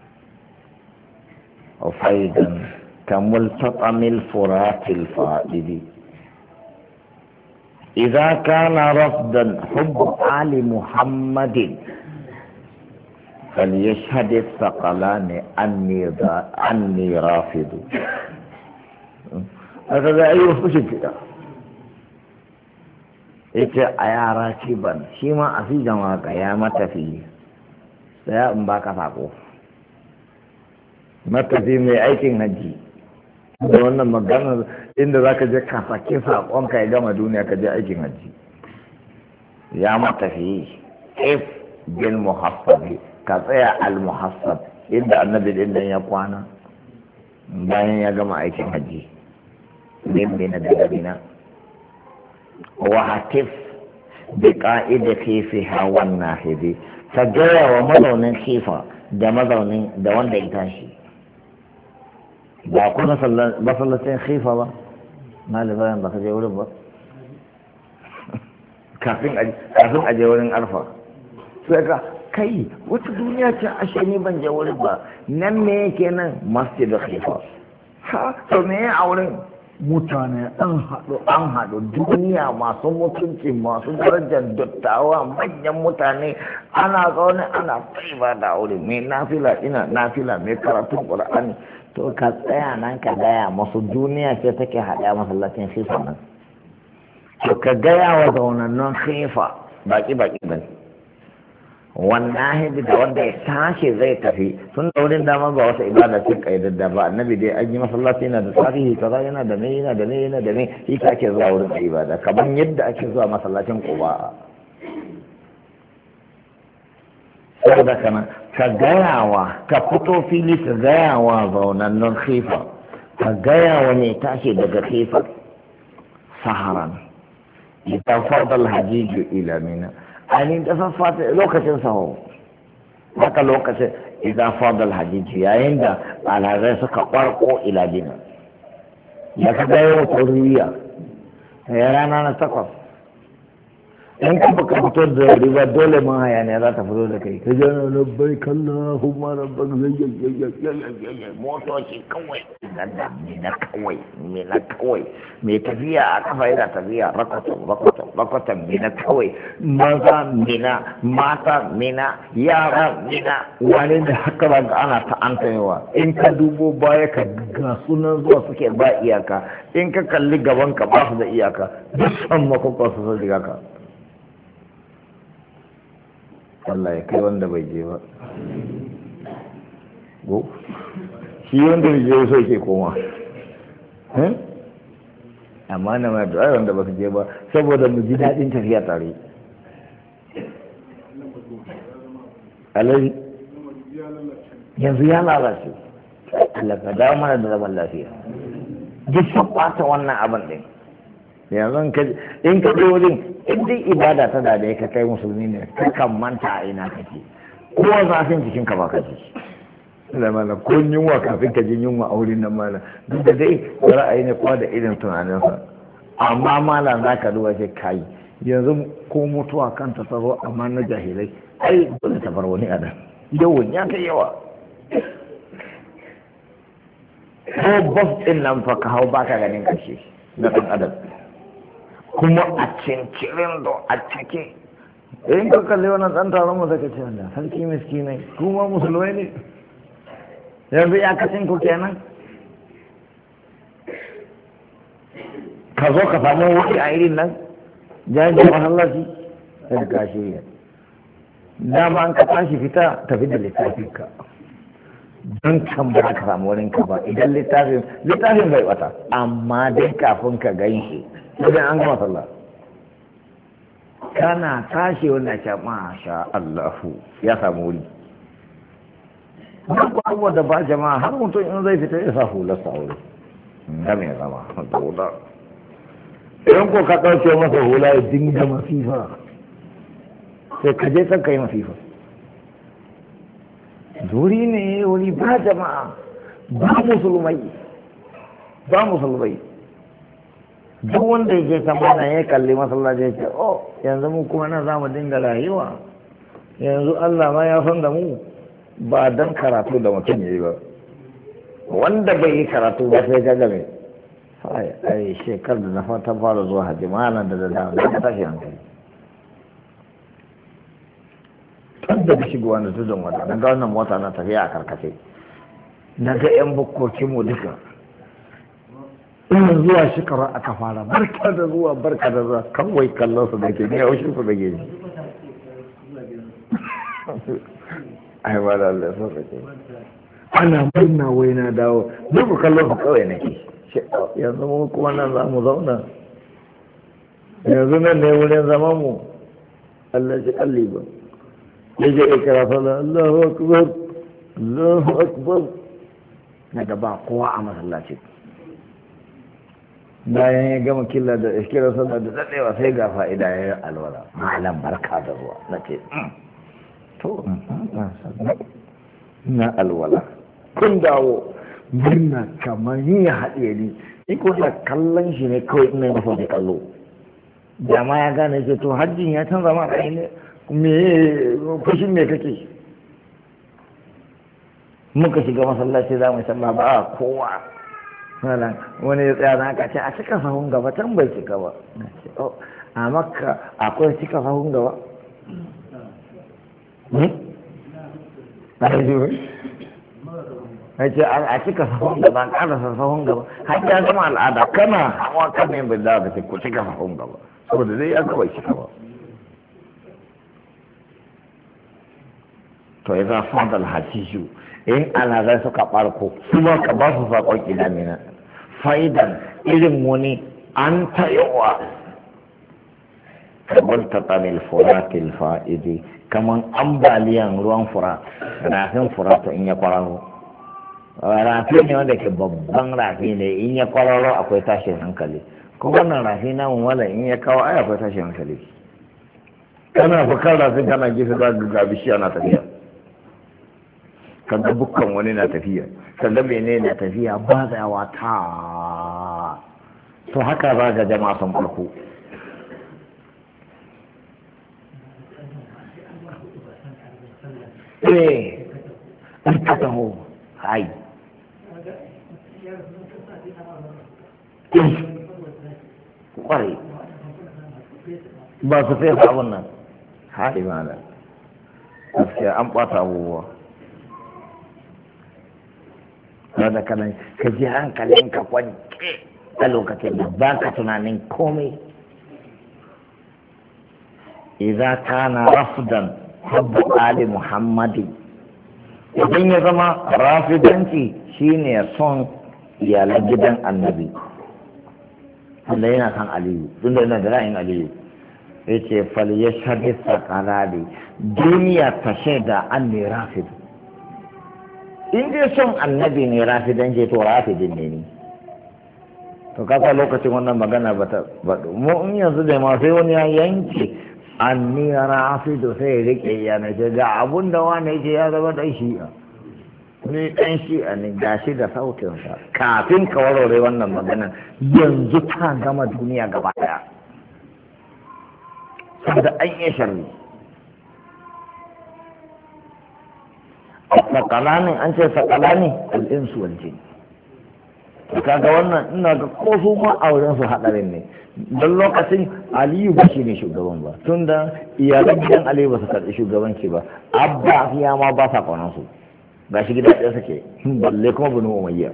وفيدا كملتطم الفرات الفائد إذا كان رفضا حب آل محمد فليشهد الثقلان أني رافض هذا لا يوصل كده ita a yara kiban shi ma a fi jama'a ya matafi sai in baka sako matafi mai aikin hajji da wannan magana inda zaka je ka sake sakon ka ya gama duniya ka je aikin hajji ya matafi if bil muhassabi ka tsaya al muhassab inda annabi din ya kwana bayan ya gama aikin hajji min bina daga bina wa hatif bi ka'ida kifiha wan nahibi ka gaya wa mazaunin kifa da mazaunin da wanda ya tashi ba kuna masallacin kifa ba malibayan ba ka je wurin ba kafin a je wurin arfa sai ka kai wata duniya ce ashe ni ban je wurin ba nan me yake nan masjid khifa ha to me a wurin mutane an haɗu duniya masu mutunci masu darajar dattawa manyan mutane ana zaune ana ba da wuri mai nafila ina nafila mai karatun qur'ani to ka tsaya nan ka gaya masu duniya ce take haɗa masallacin khifa nan to ka gaya wa zaunannan khifa baki ban wannan da wanda ya tashi zai tafi tun da wurin dama ba wata ibada ce kaidadda ba annabi dai an yi masallaci yana da tarihi kaza yana da ne shi ka ake zuwa wurin ibada kamar yadda ake zuwa masallacin Quba saboda kana ka gayawa ka fito fili ka gayawa zaunannan khifa ka gayawa mai tashi daga khifa saharan idan fadal hajiju ila mina ainihin da saffata lokacin saho haka lokacin idan fadal hajiji yayin da alhazai suka ɓarko ilajina ya ka gaya wa turiya ya rana na 8 in ka baka fito da riba dole ma hayaniya za ta fito da kai ka jana rabbai kallahumma rabbak zai motoci kawai na kawai mai tafiya a kafa yana tafiya rakwatan mina kawai maza mina mata mina yara mina wani da haka ba ga ana ta'antanewa in ka dubo baya ka ga sunan zuwa suke ba iyaka in ka kalli gaban ka ba su da iyaka duk san makwakwa su sun riga ka Allah ya kai wanda bai je ba shi wanda bai je so ke koma amma na mai da wanda ba su je ba saboda mu ji daɗin tafiya tare alaji yanzu ya lalace Allah ka dawo mana da zaman lafiya duk sun ɓata wannan abin ɗin yanzu in ka je wurin in dai ibada ta da ka kai musulmi ne ka kan manta a ina kake ko zafin jikin ka ba ka ji lamana ko yunwa kafin ka ji yunwa a wurin nan mala duk da dai ra'ayi ne kwa da irin tunaninsa amma mala za ka duba ce kai yanzu ko mutuwa kan ta tsaro amma na jahilai ai dole ta bar wani adam yawan ya kai yawa ko bas din nan fa ka hau baka ganin kashe na ɗan adam kuma a cincirin da a ciki in ka kalli wannan ɗan taron mu zaka ce Allah sarki miskinai kuma musulmai ne yanzu ya kacin ku kenan ka zo ka samu wani a irin nan jajin mahallaci sai ka shirya dama an ka tashi fita tafi da littafin ka don can ba ka samu wurin ka ba idan littafin bai bata amma dai kafin ka gan shi idan an gama sallah kana tashi wannan ce masha Allahu ya samu wuri duk abubuwa da ba jama'a har mutum in zai fita ya sa hular sa wuri da mai zama da hula idan ko ka ɗauke masa hula ya dinga masifa sai ka je kan kai masifa zuri ne wuri ba jama'a ba musulmai duk wanda yake samana ya kalli masallaci ya ce oh yanzu mu kuma nan za mu dinga rayuwa yanzu Allah ma ya san da mu ba dan karatu da mutum ya yi ba wanda bai yi karatu ba sai ka game ai shekar da na fata fara zuwa hajji malam da dama da tashi hankali tun da shigowa da tudun wata na ga wannan mota na tafiya a karkace na ga yan bukkokinmu duka ina zuwa shekara aka fara barka da zuwa kawai kallon su da ke ne yaushe su da ke ji ai ba da Allah so ka ce ana murna wai na dawo duk kallon su kawai nake yanzu mu kuma nan za mu zauna yanzu nan ne wurin zaman mu Allah shi kalli ba yaje ikra sallah Allahu akbar na gaba kowa a masallaci bayan ya gama killa da iskirar sallah da daɗewa sai ga fa'ida ya yi alwala malam barka da ruwa na ce to na alwala kun dawo murna kamar yin ya haɗe ni iko da kallon shi ne kawai ina masa da kallo dama ya gane ce to hajjin ya canza ma ɗaya ne me kushin me kake muka shiga masallaci za mu sallah ba kowa wani ya tsaya na ce a cika sahun gaba can bai cika ba a makka akwai cika sahun gaba ce a cika sahun gaba ƙarasa sahun gaba har ya zama al'ada kana hawa kan yin bin da ce ku cika sahun gaba saboda zai ya kawai cika ba to ya za fadal hasishu in alhazai suka ɓarko su ma ka ba su saƙon ilamina fa'idan irin wani an ta yawa kamar ta tsamil furatil fa'idi kamar ambaliyan ruwan fura rafin furata in ya kwararo rafi ne wanda ke babban rafi ne in ya kwararo akwai tashin hankali ko wannan rafi na wala in ya kawo ai akwai tashin hankali kana fakar rafin kana gefe za ga bishiya na tafiya kaga bukkan wani na tafiya kaga mene na tafiya ba tsayawa ta to haka za ga jama'a sun farko an ka taho hai kwarai ba su fesa abun nan hai mana gaskiya an ɓata abubuwa da kanan ka ji hankalin ka kwance a lokacin da ba ka tunanin komai idza kana rafdan habbu ali muhammadin idan ya zama rafidanci shine son iyalan gidan annabi wanda yana kan aliyu tun da yana da ra'ayin aliyu ya ce fal ya shaɗi sakalali duniya ta shaida an ne rafid in dai son annabi ne rafidanci to rafidin ne ni to kasa lokacin wannan magana ba ta mu in yanzu da ma sai wani ya yanke an ni rafidu sai ya rike yana ce ga abun da wani yake ya zama dan shi'a ni dan shi'a ne gashi da sautinsa kafin ka warware wannan magana yanzu ta gama duniya gaba daya saboda an yi sharri sakalanin an ce sakalani al'insu wal jin kaga wannan ina ga ko su ma auren su hadarin ne don lokacin aliyu ba shi ne shugaban ba tunda iyalan gidan aliyu ba su karɓi shugabanci ba abba ya ma ba sa kwanan su ga shi gida ɗaya suke balle kuma bunu umayya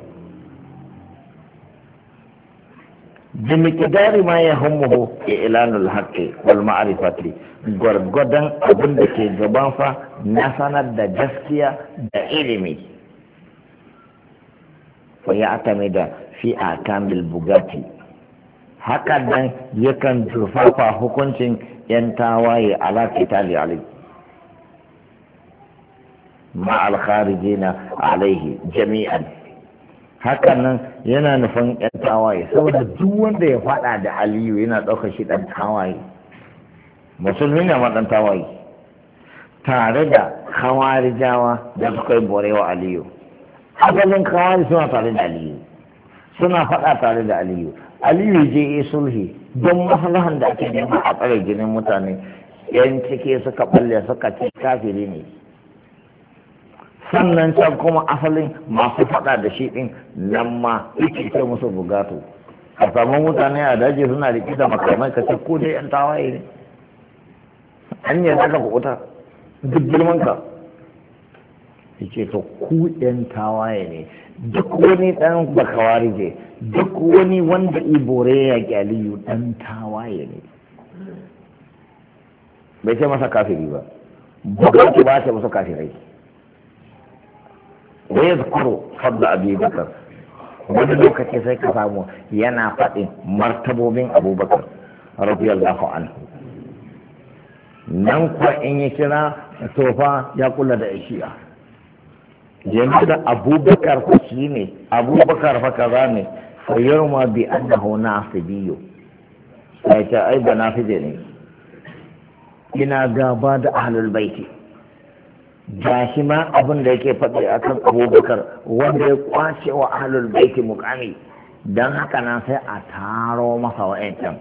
bi miqdari ma yahummuhu i'lanul haqqi wal ma'rifati gwargwadon abin da ke gaban fa na sanar da gaskiya da ilimi fa ya'tamida fi akamil bugati haka nan yakan turfafa hukuncin yan tawaye ala qitali alai ma al kharijina alaihi jami'an hakan nan yana nufin yan tawaye saboda duk wanda ya fada da aliyu yana ɗaukar shi ɗan tawaye musulmi ne ma ɗan tawaye tare da kawarijawa da suka yi borewa aliyu asalin kawari suna tare da aliyu suna fada tare da aliyu aliyu je yi sulhi don maslahan da ake nema a tsare ginin mutane yan cike suka balle suka ci kafiri ne sannan can kuma asalin masu faɗa da shi ɗin nan ma yake ce musu bugatu a samu mutane a daji suna riƙe da makamai ka ce ko dai yan tawaye ne an yi daga kuta duk girman ka yake to ku yan tawaye ne duk wani ɗan bakawari je duk wani wanda ibore ya gyaliyu ɗan tawaye ne bai ce masa kafiri ba bugatu ba ce masa kafirai ويذكر فضل أبي بكر wani lokaci sai ka samu yana faɗin martabobin abubakar radiyallahu anhu nan kuwa in ya kira tofa ya kula da shi'a yanzu da abubakar ku shi ne abubakar fa kaza ne fa yarma bi annahu nasibiyyu sai ta ai ba nafije ne ina gaba da ahlul baiti ga shi ma abin da yake faɗi a kan abubakar wanda ya kwace wa ahlul baiti mukami don haka nan sai a taro masa wa'ancan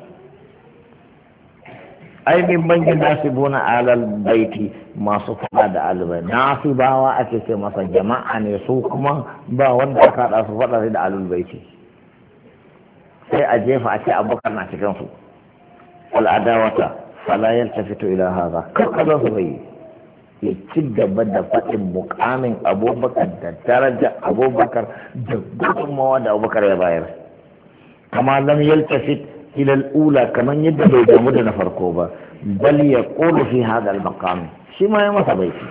ainihin bangin nasibuna alal baiti masu faɗa da alibai nasibawa ake ce masa jama'a ne su kuma ba wanda aka haɗa su faɗa da alul baiti sai a jefa a ce abubakar na cikin su al'adawata fala yaltafitu ila hadha kakkaza su bai ya ci gaba da faɗin mukamin abubakar da daraja abubakar da gudunmawa da abubakar ya bayar kama lam yaltafit ila al-ula kaman yadda bai damu da na farko ba bal yaqulu fi hadha al-maqam shi ma ya masa baiti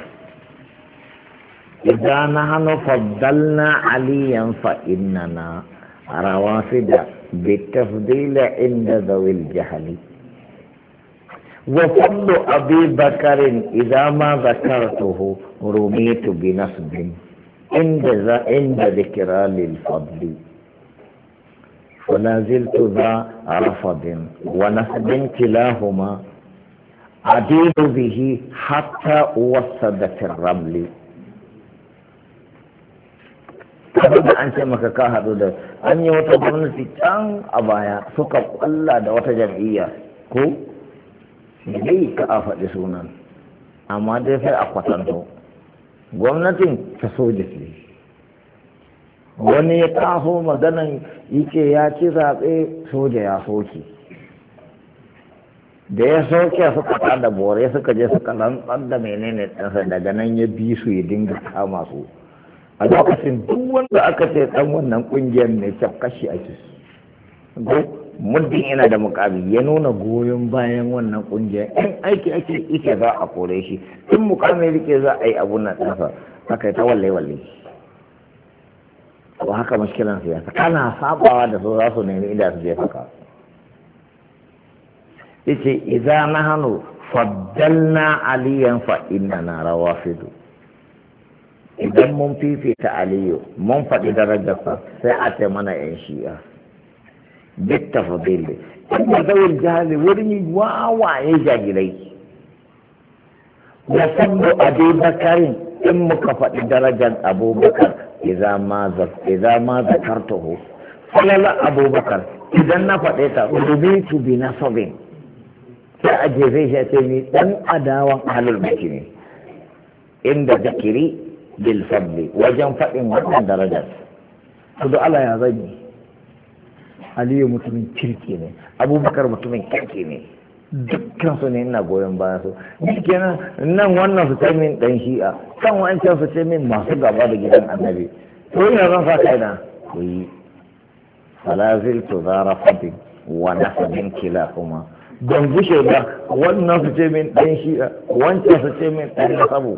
idza nahnu faddalna aliyan fa innana rawafida bitafdil inda dhawil jahli وفضل أبي بكر إذا ما ذكرته رميت بنصب عند ذكرى للفضل فلا زلت ذا رفض ونصب كلاهما عديد به حتى وصد في الرمل saboda an ce maka ka haɗu da an yi wata gwamnati can a baya suka kwalla da wata jam'iyya ko dai ka a faɗi sunan amma dai sai a kwatanto gwamnatin ta soja ce wani ya taso maganan yake ya ci zaɓe soja ya soke da ya soke suka tada bore suka je suka rantsar da menene ɗansa daga nan ya bi su ya dinga kama su a lokacin duk wanda aka ce ɗan wannan ƙungiyar ne kashi ake muddin yana da mukami ya nuna goyon bayan wannan ƙungiyar in aiki ake ike za a kore shi in mukami rike za a yi abun nan ɗansa haka ta walle ba haka mashkilan siyasa kana sabawa da su za su nemi inda su jefa ka yace idza nahnu faddalna aliyan fa innana rawafidu idan mun fifita aliyu mun faɗi darajarsa sai a ce mana yan shi'a bitta fadili inda zawul jahili wurin wawaye jahilai ya sabbu abi bakarin in muka faɗi darajar abubakar idza ma zakartuhu falala abubakar idan na faɗe ta rubitu bi nasabin sai a jefe shi ce ni dan adawan ahlul baiti ne inda zakiri bil fadli wajen faɗin wannan darajar to da Allah ya zanyi Aliyu mutumin kirki ne Abubakar mutumin kirki ne dukkan su ne ina goyon bayan su ni kenan nan wannan su ce min dan shi'a kan wancan su ce min masu gaba da gidan annabi to ina zan sa kaina ku yi falazil to zara fadin wa nasabin kilahuma don gushe ba wannan su ce min dan shi'a wancan su ce min dan nasabu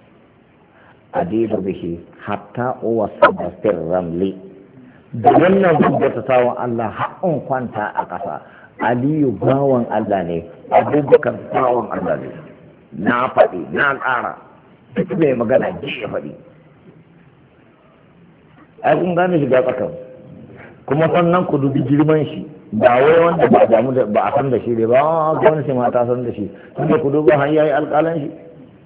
adidu bihi hatta uwa sadafin ramli da wannan tabbata tawon Allah haƙon kwanta a ƙasa Aliyu bawan Allah ne Abubakar bawan Allah ne na faɗi na ƙara duk mai magana ji ya faɗi ai kun gane shiga tsakan kuma sannan ku dubi girman shi ba wai wanda ba damu da ba a san da shi ne ba gwamnati ma ta san da shi tunda ku duba har yayi alƙalan shi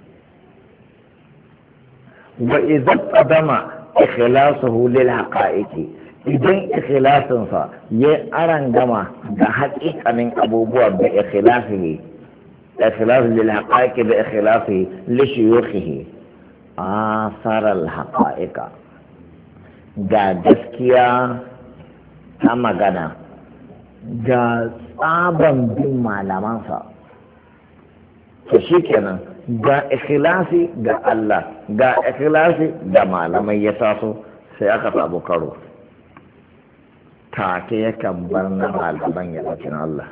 wa idza qadama ikhlasuhu lil haqa'iqi idan ikhlasinsa ya arangama da haƙiƙanin abubuwa da ikhlasihi ikhlasu lil haqa'iqi da ikhlasihi li shuyukhihi asara al haqa'iqa ga gaskiya ta magana ga tsaban bin malamansa to shikenan ga ikhlasi ga Allah ga ikhlasi da malamai ya taso sai aka samu karo take yakan bar na malaman ya ɗauki Allah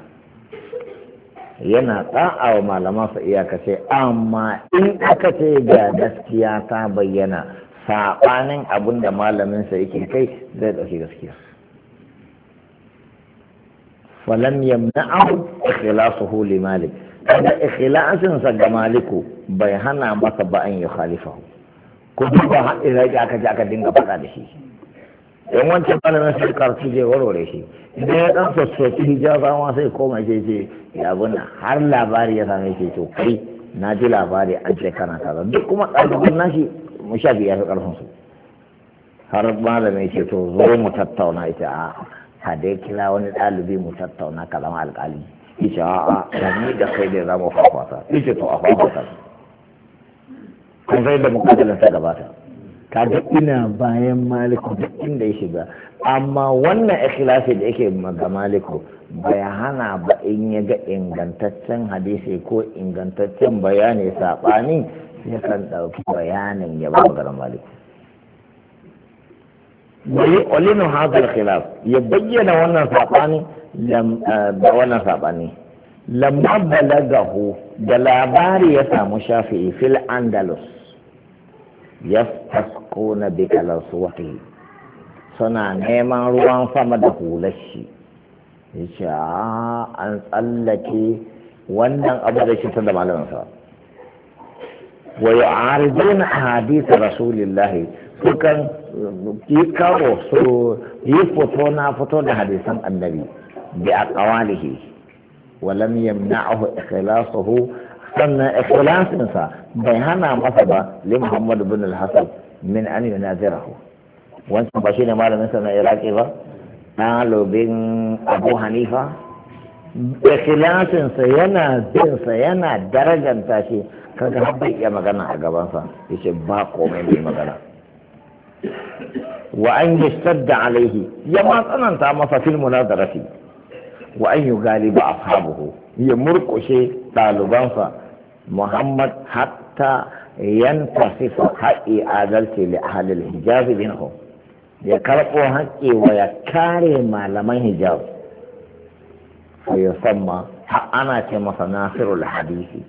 yana ɗa'a wa malamansa iyakace amma in aka ce ga gaskiya ta bayyana saɓanin abin da malaminsa yake kai zai ɗauki gaskiya falam yamna'ahu ikhlasuhu li malik kada ikhlasinsa ga maliku bai hana masa ba an yi khalifahu ko duba haɗin rai aka ji aka dinga faɗa da shi in wancan malamin sai karfi je warware shi idan ya ɗan sassoci hijaba ma sai koma ce ya bunna har labari ya same shi to kai na ji labari an ce kana kaza duk kuma ɗalibin nashi mu sha biya fi ƙarfin su har malamin ce to zo mu tattauna ita a ka dai kira wani ɗalibi mu tattauna ka zama alƙali ita a ni da kai da za mu fafata ita to a fafata kun sai da mukadalin ta gabata ka ga ina bayan maliku duk inda ya shiga amma wannan ikhlasi da yake ga maliku bai hana ba in ya ga ingantaccen hadisi ko ingantaccen bayani saɓani yakan ɗauki bayanin ya ba maganar malik wai olinu hadal khilaf ya bayyana wannan saɓani da wannan saɓani lamma balagahu da labari ya samu shafi'i fil andalus yastasquna bi kalaswatihi suna neman ruwan sama da hular shi yace an tsallake wannan abu da shi ta da malamansa wa yu'ariduna ahadith rasulillah sukan yi karo su yi fito na fito da hadisan annabi bi aqwalihi wa lam yamna'ahu ikhlasuhu sannan ikhlasinsa bai hana masa ba li Muhammad ibn al-Hasan min an yunazirahu wancan ba shine malamin sa na Iraki ba ɗalibin Abu Hanifa ikhlasinsa yana jinsa yana darajanta shi kaga har bai iya magana a gabansa yace ba komai mai magana wa an yastadda alaihi ya ma tsananta masa fil munazarati wa an yugaliba ashabuhu ya murkushe ɗalibansa Muhammad hatta yantasifa haƙi adalci li ahli al-hijaz minhum ya karɓo haƙƙi wa ya kare malaman hijab fa yusamma ana ce masa nasirul hadisi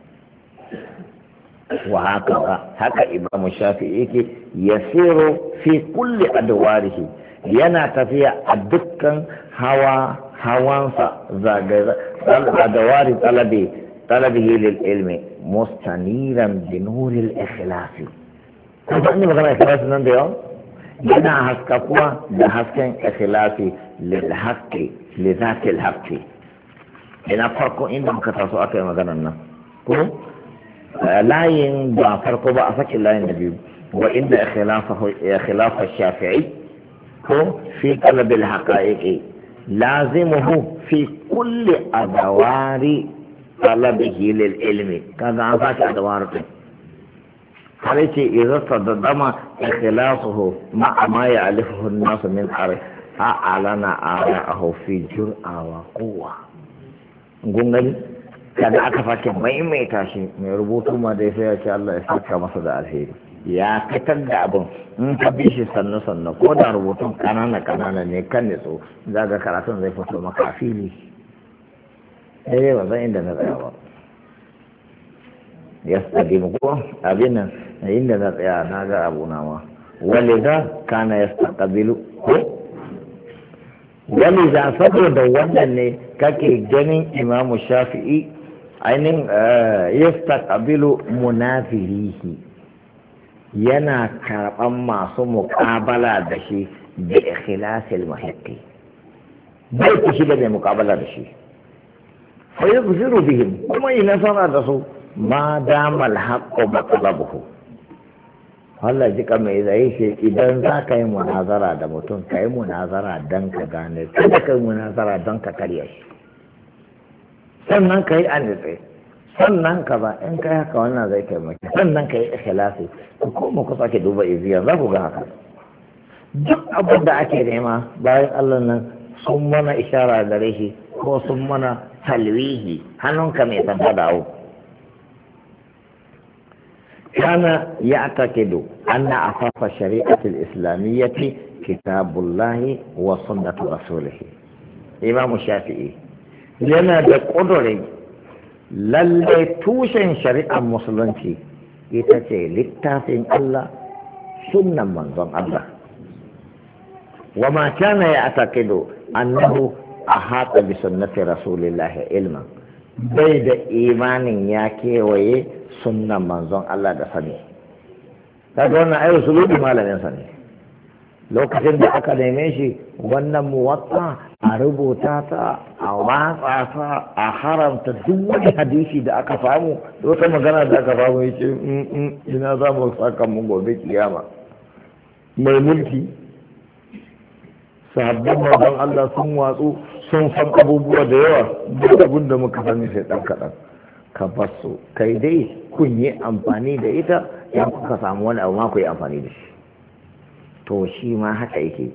wa haka imamu shafi'i yake yasiru fi kulli adwarihi yana tafiya a dukkan hawansa zagaye adwari talabihi lil ilmi mustaniran bi nuril ikhlasi ko ba ni magana ikhlasi nan da yau yana haska kuwa da hasken ikhlasi lil haqqi li zatil haqqi ina farko inda muka taso aka yi maganar nan ko layin ba farko ba a sakin layin da biyu wa inda ikhilafa shafi'i ko fi talab al haqa'iqi lazimuhu fi kulli adawari talabihi lil ilmi kaga an saki adawar din har yace idza tadaddama ikhlasuhu ma ma ya'lifuhu an-nas min arif a'lana ara'ahu fi jur'a wa quwwa gungan kada aka fake maimaita shi mai rubutu ma da sai ya ce Allah ya saka masa da alheri ya fitar da abin in ka bi shi sannu ko da rubutun kanana ne kan nitso zaga karatun zai fito maka a fili sai ba zan inda na tsaya ba ya tsadi mu ko abin nan inda na tsaya na ga abu na ma walida kana yastaqbilu ko walida saboda wannan ne kake ganin imamu shafi'i ainihin yastaqbilu munafirihi yana karɓan masu muƙabala da shi da ikhlasil muhiqqi bai kushi da mai muƙabala da shi fa yubziru bihim kuma yi nasara da su ma damal haqqu matlabuhu Allah jika mai zai ce idan za ka yi munazara da mutum ka yi munazara don ka gane kada ka yi munazara don ka karya shi sannan ka yi anitse sannan ka ba in kai haka wannan zai taimaki sannan ka yi ikhlasi ku koma ku sake duba iziya za ku ga haka duk abin da ake nema bayan Allah nan sun mana ishara da rashi ko sun mana talwihi hannunka mai sanda dawo kana ya'taqidu anna asafa shari'ati al-islamiyyati kitabullahi wa sunnatu rasulih imam shafi'i yana da kudurin lallai tushen shari'ar musulunci ita ce littafin Allah sunnan manzon Allah wa ma kana ya'taqidu annahu ahata bi sunnati rasulillahi ilman bai da imanin ya kewaye sunnan manzon Allah da sani kaga wannan ayi usulubi malamin sa ne lokacin da aka neme shi wannan muwatta a rubuta ta a watsa ta a haramta duk wani hadisi da aka samu da wata magana da aka samu ya ce ina za mu saka mu gobe kiyama mai mulki sabbin manzon Allah sun watsu sun san abubuwa da yawa duk abin da muka sani sai dan kaɗan ka basu kai dai kun yi amfani da ita yan kuka samu wani abu ma ku yi amfani da shi to shi ma haka yake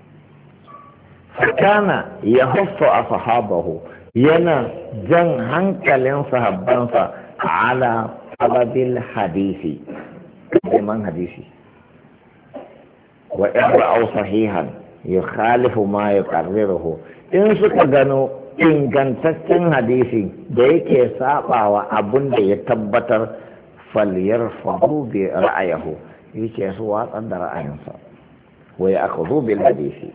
fakana ya huffa a sahabahu yana jan hankalin sahabbansa ala talabil hadisi neman hadisi wa in ra'aw sahihan yukhalifu ma yuqarriruhu in suka gano ingantaccen hadisi da yake sabawa abun da ya tabbatar falyarfahu bi ra'ayahu yake su watsar da ra'ayinsa wa ya'khudhu bil hadisi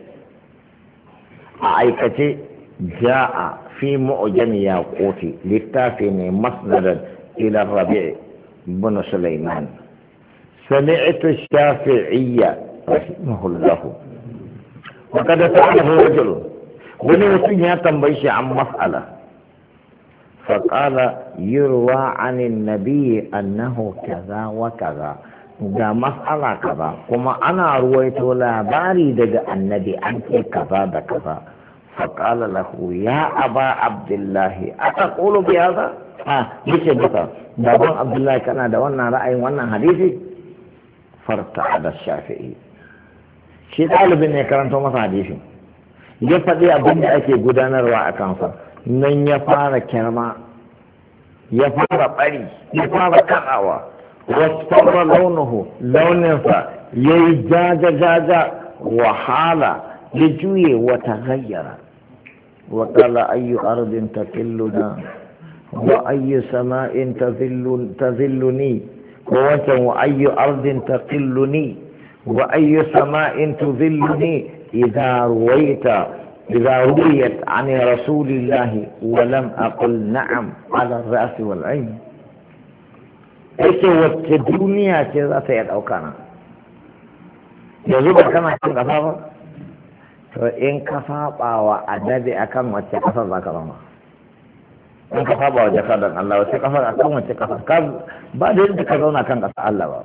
a aikace ja'a fi mu'jam yaquti littafi ne masnadan ila rabi' ibn sulaiman sami'tu ash-shafi'iyya rahimahullahu wa qad sa'alahu rajul wani mutum ya tambayi shi an mas'ala faqala yurwa 'anil nabiy annahu kaza wa kaza ga mas'ala kaza kuma ana ruwaito labari daga annabi an ce kaza da kaza faqala lahu ya aba abdullahi ataqulu bi hadha yace baka baban abdullahi kana da wannan ra'ayin wannan hadisi farta da shafi'i shi ɗalibin ne karanto masa hadisin ya faɗi abin da ake gudanarwa a kansa nan ya fara kyarma ya fara ɓari ya fara kaɗawa wasu fara launinsa ya yi jaja wahala ya juye wata gayyara wakala ayyu ardin taqilluna wa ayyu sama'in tazilluni ko wancan wa ayyu ardin taqilluni wa ayyu sama'in tuzilluni إذا رويت عن رسول الله ولم أقل نعم على الرأس والعين إيش والدنيا كذا سيد أو كان يزوج كما كان كفاف فإن كفاف أو أدب أكم وتكفاف ذكرنا إن كفاف أو جكاد الله وتكفاف أكم وتكفاف كذا بعد ذلك كذا كان كفاف الله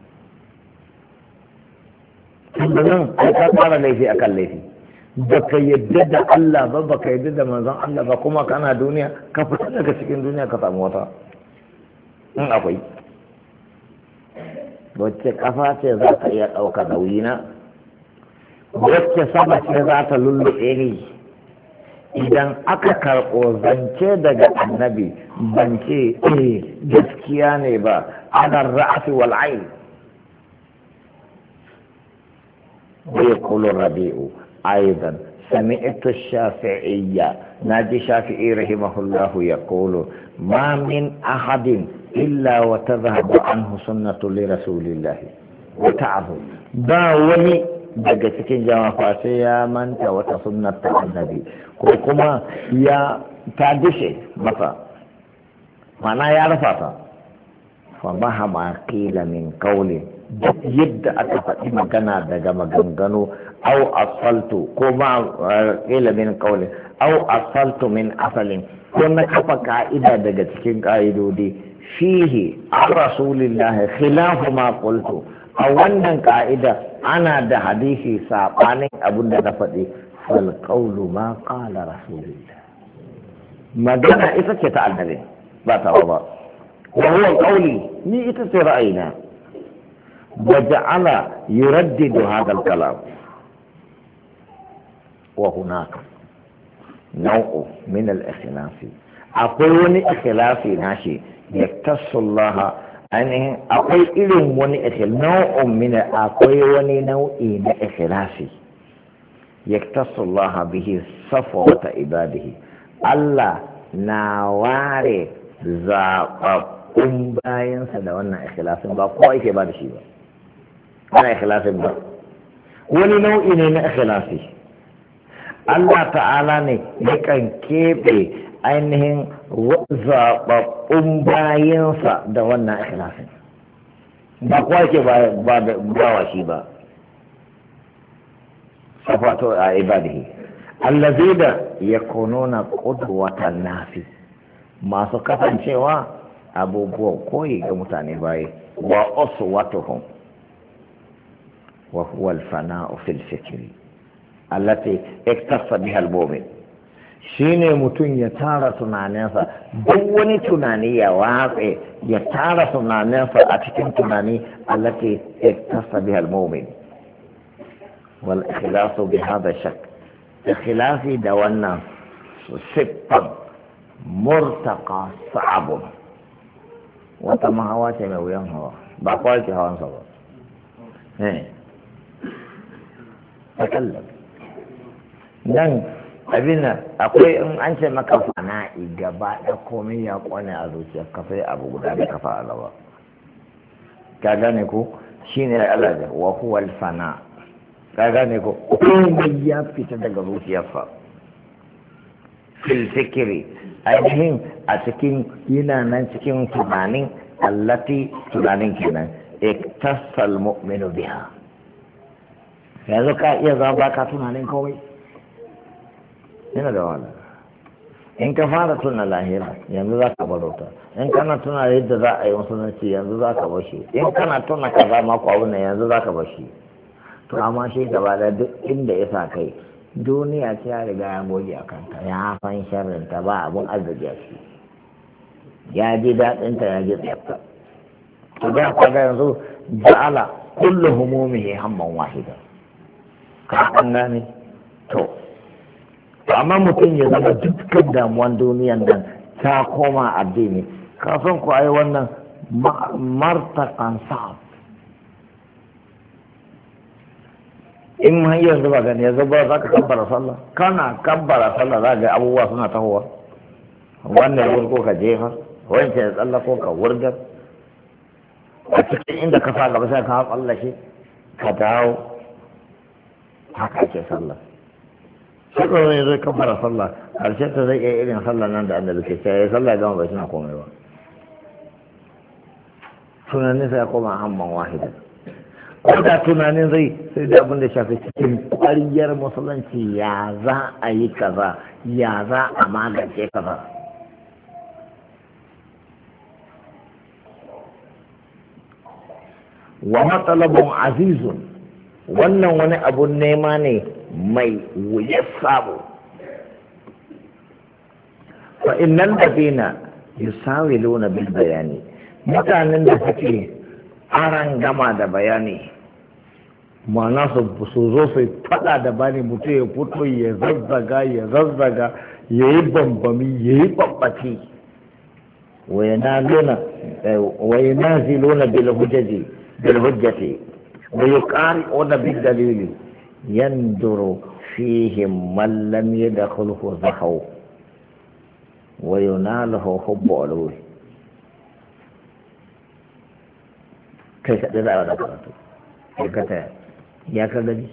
sannan ai ka fara laifi akan laifi baka yadda da Allah ba baka yadda da manzon Allah ba kuma kana duniya ka fita daga cikin duniya ka samu wata in akwai wacce kafa ce za ta iya ɗauka nauyina wacce sama ce za ta lulluɓe ni idan aka karɓo zance daga annabi ban ce gaskiya ne ba ana ra'asi wal ain ويقول الربيع أيضا سمعت الشافعية نادي الشافعي رحمه الله يقول ما من أحد إلا وتذهب عنه سنة لرسول الله وتعظم باولي daga cikin jama'a sai ya manta wata sunnar ta annabi ko kuma ya ta dishe masa mana ya rufa ta fa mahama qila min qawli duk yadda aka faɗi magana daga maganganu au asaltu ko ma ƙila min ƙauli au asaltu min asalin ko na kafa ka'ida daga cikin ƙa'idodi fihi an rasulillah khilafu ma qultu a wannan ka'ida ana da hadisi saɓanin abin da na faɗi fal qawlu ma qala rasulillah magana ita ce ta annabi ba ta ba wa huwa qawli ni ita ce ra'ayina وجعل يردد هذا الكلام وهناك نوع من الإخلاف أقول إخلاف ناشي يكتص الله أنه أقول إلهم نوع من أقول نوع من إخلاف يكتص الله به صفوة عباده الله نواري zaɓaɓɓun bayansa da wannan ikhlasin ba kowa yake ba da shi ba ana ikhlasin ba wani nau'i ne na ikhlasi Allah ta'ala ne yakan keɓe ainihin zaɓaɓɓun bayansa da wannan ikhlasin ba kowa yake ba wa shi ba safato a ibadihi allazina yakununa qudwatan nasi masu kasancewa abubuwan koyi ga mutane baye wa uswatuhum wa huwa al-fana'u fil fikri allati iktasa biha al-mu'min shine mutum ya tara tunaninsa duk wani tunani ya watse ya tara tunaninsa a cikin tunani allati iktasa biha al-mu'min wal ikhlasu bi hadha shak ikhlasi da wannan siffar murtaqa sa'abun wata mahawa ce mai wuyan hawa ba kawai ke hawansa ba ta kallon nan abin akwai in an ce maka fana'i gaba da komai ya kwane a zuciya ka sai abu guda da kafa a gaba ka gane ko shine Allah da wa huwa al-fana ka gane ko komai ya fita daga zuciyarsa fil fikri ainihin a cikin yana nan cikin tunanin allati tunanin kenan iktasal mu'minu biha yanzu ka iya zama baka tunanin komai yana da wani in ka fara tuna lahira yanzu za ka baro ta in kana tuna yadda za a yi musulunci yanzu za ka bashi in kana tuna ka za ma kwawo ne yanzu za ka bashi to amma shi gaba da duk inda ya sa kai duniya ce ya riga ya goge a kanta ya fan sharrinta ba abun arziki a ciki ya ji daɗinta ya ji tsayarta to da ka ga yanzu ja'ala kullu humumihi hamman wahida ka an gane to amma mutum ya zama dukkan damuwan duniyan nan ta koma addini kafin ku ai wannan martakan sa'ab in har yanzu ba gani yanzu ba za ka kabbara sallah kana kabbara sallah za ga abubuwa suna tahowa wannan wurko ka jefa wancan ya tsallako ka wurgar a cikin inda ka sa gaba sai ka tsallake ka dawo haka ake sallah sai kawai ne zai kabbara sallah harshen ta zai iya irin sallah nan da annabi ke sai sallah gama bai suna komai ba tunanin sai ya koma hamman wahida ko da tunanin zai sai da abin da shafi cikin ƙwariyar musulunci ya za a yi kaza ya za a magance kaza wa matsalabun azizun wannan wani abun nema ne mai wuyar sabo fa innal ladina yusawiluna bil bayani mutanen da suke aran gama da bayani ma'ana su zo su fada da bani mutum ya fito ya zazzaga ya yi bambami ya yi babbaci wa yanaziluna bil hujjati wa yuqari'una bil dalili yanduru fihim man lam yadkhulhu zahaw wa yunaluhu hubbu ulwi kai ka da da karatu kai ka ta ya ka gani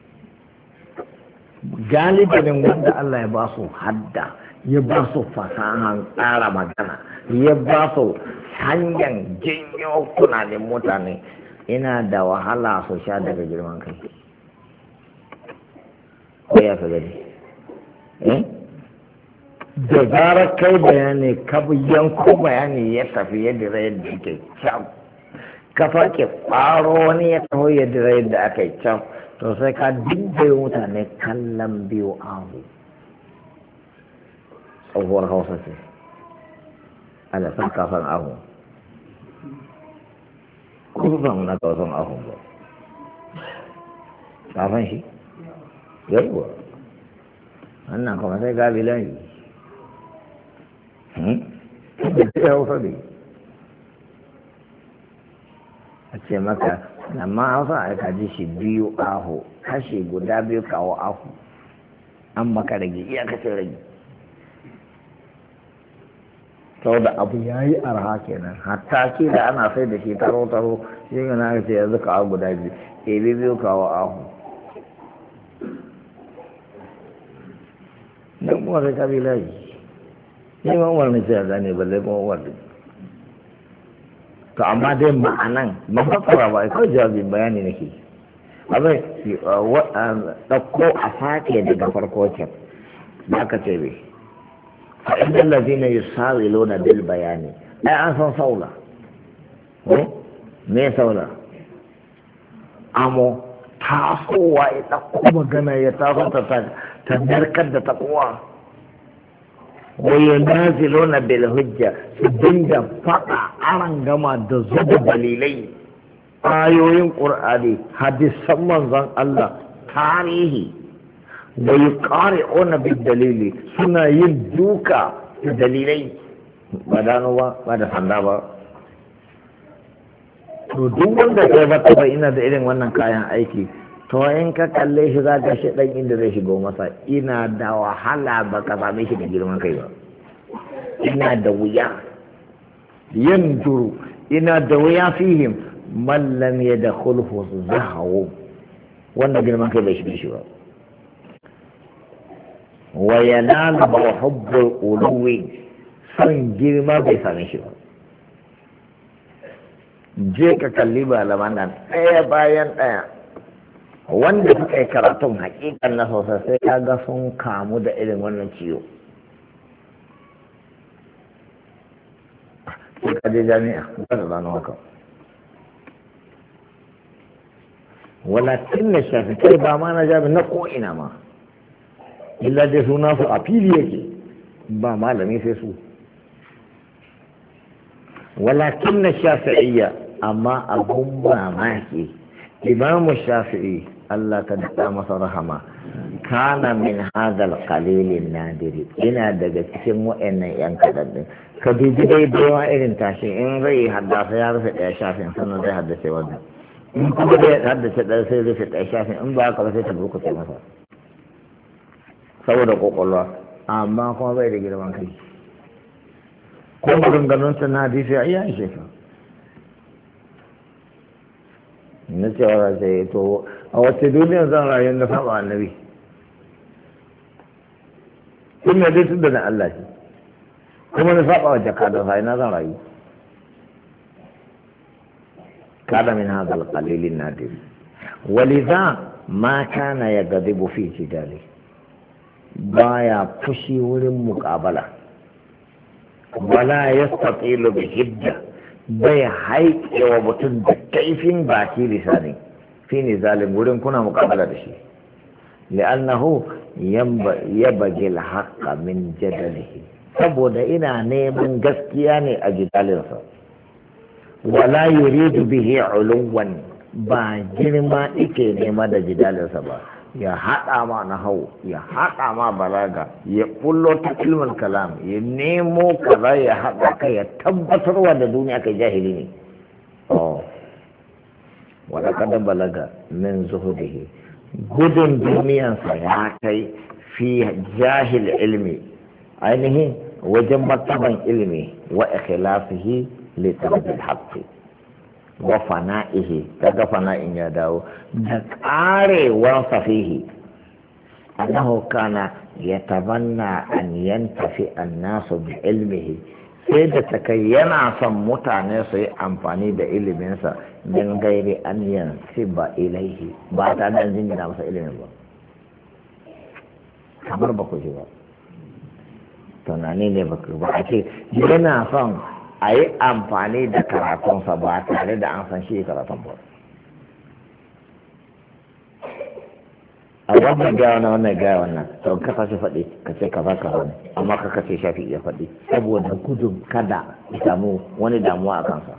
galibin wanda Allah ya ba su hadda ya ba su fasahan tsara magana ya ba su hanyar jinyo tunanin mutane ina da wahala su sha daga girman kai ko ya ka gani da zarar kai bayani ka yanko bayani ya tafi yadda yadda yake kyau ka fake ƙwaro wani ya taho ya dira yadda aka yi can to sai ka dinga mutane kallon biyu ahu tsohuwar hausa ce ala san kafin ahu kusan na kawasan ahu ba kafin shi yawwa wannan kuma sai gabi layi da hausa ne a ce maka amma hausa a kaji shi biyu aho kashe guda biyu kawo aho an maka rage iyakacin rage sau da abu ya yi arha kenan hatta ke da ana sai da shi taro-taro shi ga na ce yanzu kawo guda biyu ebe biyu kawo aho don kuma sai kabila yi ne ma umarni ce a zane balle kuma umarni to amma dai ma'anan ban fassara ba kawai jawabin bayani nake abin ɗauko a sake daga farko can da aka ce bai fa'idar lazina yusawiluna bil bayani ai an san saula me saula amo tasowa ya ɗauko magana ya taso ta narkar da takowa وينازلون بالهجة سدنجا فقع أرنجما دزد دليلي آيوين قرآني حديث سمان ذن الله تاريخي ويقارئون بالدليل سنة يدوكا بدليلي بدانوا بعد صندابا to duk wanda kai ba taba ina da irin wannan kayan aiki to in ka kalle shi za ka shi dan inda zai shigo masa ina da wahala ba ka same shi da girman kai ba ina da wuya yanzuru ina da wuya fihim man lam yadkhulhu zahawu wanda girman kai bai shige shi ba wa yanalu hubbul uluwi son girma bai same shi ba je ka kalli malaman nan ɗaya bayan ɗaya wanda suka yi karatun hakikan na sosai sai ka ga sun kamu da irin wannan ciwo sai ka je jami'a ba da zanu haka walakin na shafi kai ba ma na jami'a na ko'ina ma illa dai suna su a fili yake ba malami sai su walakin na shafi'iyya amma abun mamaki imamu shafi'i Allah ka daɗa masa rahama kana min hadal qalilin nadiri ina daga cikin wa'annan yan kaɗan ɗin ka dubi dai da irin tashi in zai haddasa ya rufe ɗaya shafin sannan zai haddace wannan in kuma zai haddace ɗaya sai rufe ɗaya shafin in ba haka ba sai ta burkuce masa saboda ƙwaƙwalwa amma kuma bai da girman kai ko maganganunsa na hadisi a iya ishe ka na cewa sai to a wacce duniyar zan rayu na saba annabi tun da dai tun da na Allah shi kuma na saba wa jaka da sai na zan rayu kada min hadal qalilin nadir walidha ma kana yagadibu fi jidali baya fushi wurin muqabala wala yastatilu bi hidda bai haike wa mutum da kaifin baki lisani fi ne zalim wurin kuna muqabala da shi li'annahu yabghi al-haqqa min jadalihi saboda ina neman gaskiya ne a jidalinsa wala yuridu bihi uluwan ba girma ike nema da jidalinsa ba ya haɗa ma na hau ya haɗa ma balaga ya kullo ta ilmin kalam ya nemo kaza ya haɗa ka ya tabbatarwa da duniya kai jahili ne wadda kada balaga min zuhudihi gudun duniyansa ya kai fi jahil ilmi ainihin wajen martaban ilmi wa ikhlasihi li talabil haqqi wa fana'ihi kaga fana'in ya dawo da karewar safihi annahu kana yatabanna an yantafi an-nasu bi ilmihi sai da ta kai yana son mutane su yi amfani da iliminsa min gairi an yansiba ilaihi ba ta da jingina masa ilimin ba kamar ba ku ji ba tunani ne ba a ce yana son a yi amfani da karatunsa ba tare da an san shi karatun ba a wannan gaya wannan gaya wannan to ka tashi faɗi ka ce ka ka ne amma ka kace shafi iya faɗi saboda gudun kada ya samu wani damuwa a kansa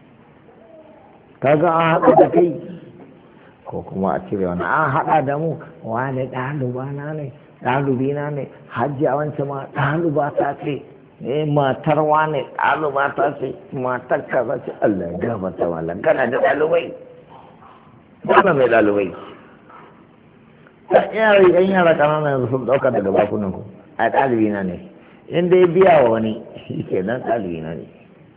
kaga an haɗa da kai ko kuma a cire wani an haɗa da mu wani ɗalibana ne ɗalibina ne hajji a wancan ma ɗaliba ta ce matar wane ɗaliba ta ce matar kaza ce Allah ya gabata malam kana da ɗalibai ba mai ɗalibai ta yara yan yara kanana yanzu sun ɗauka daga bakunan ku a ɗalibina ne in dai biya wa wani shi ke nan ɗalibina ne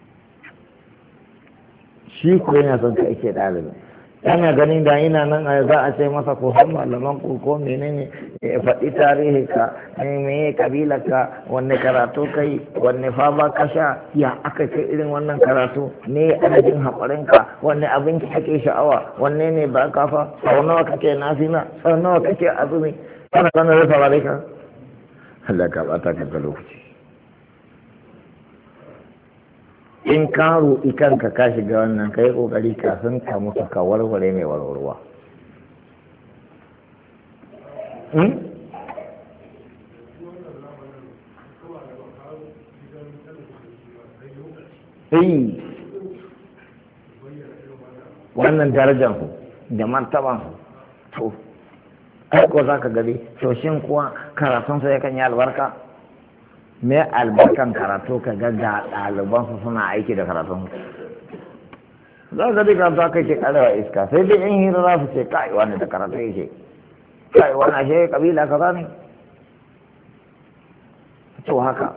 shi ko yana son ka ake ɗalibin yana ganin da ina nan a za a ce masa ko har malaman ku ko menene faɗi tarihi ka me kabila ka wanne karatu kai wanne fama ka sha ya aka ce irin wannan karatu ne adadin haƙurin ka wanne abinci kake sha'awa wanne ne ba ka fa sau nawa kake nafila sau nawa kake azumi kana kana da saurare ka Allah ka bata ka lokaci in ka roƙi kanka ka shiga wannan ka yi ƙoƙari kafin ka mutu ka warware mai warwarwa wannan darajar ku da martaban to aiko za ka gari to shin kuwa karatunsa yakan yi albarka me albarkan karatu ka ga ɗalibansu suna aiki da karatun za ka dai karatu aka ce karewa iska sai dai in hira za su ce kai wani da karatu yake kai wani ashe kabila kaza ne to haka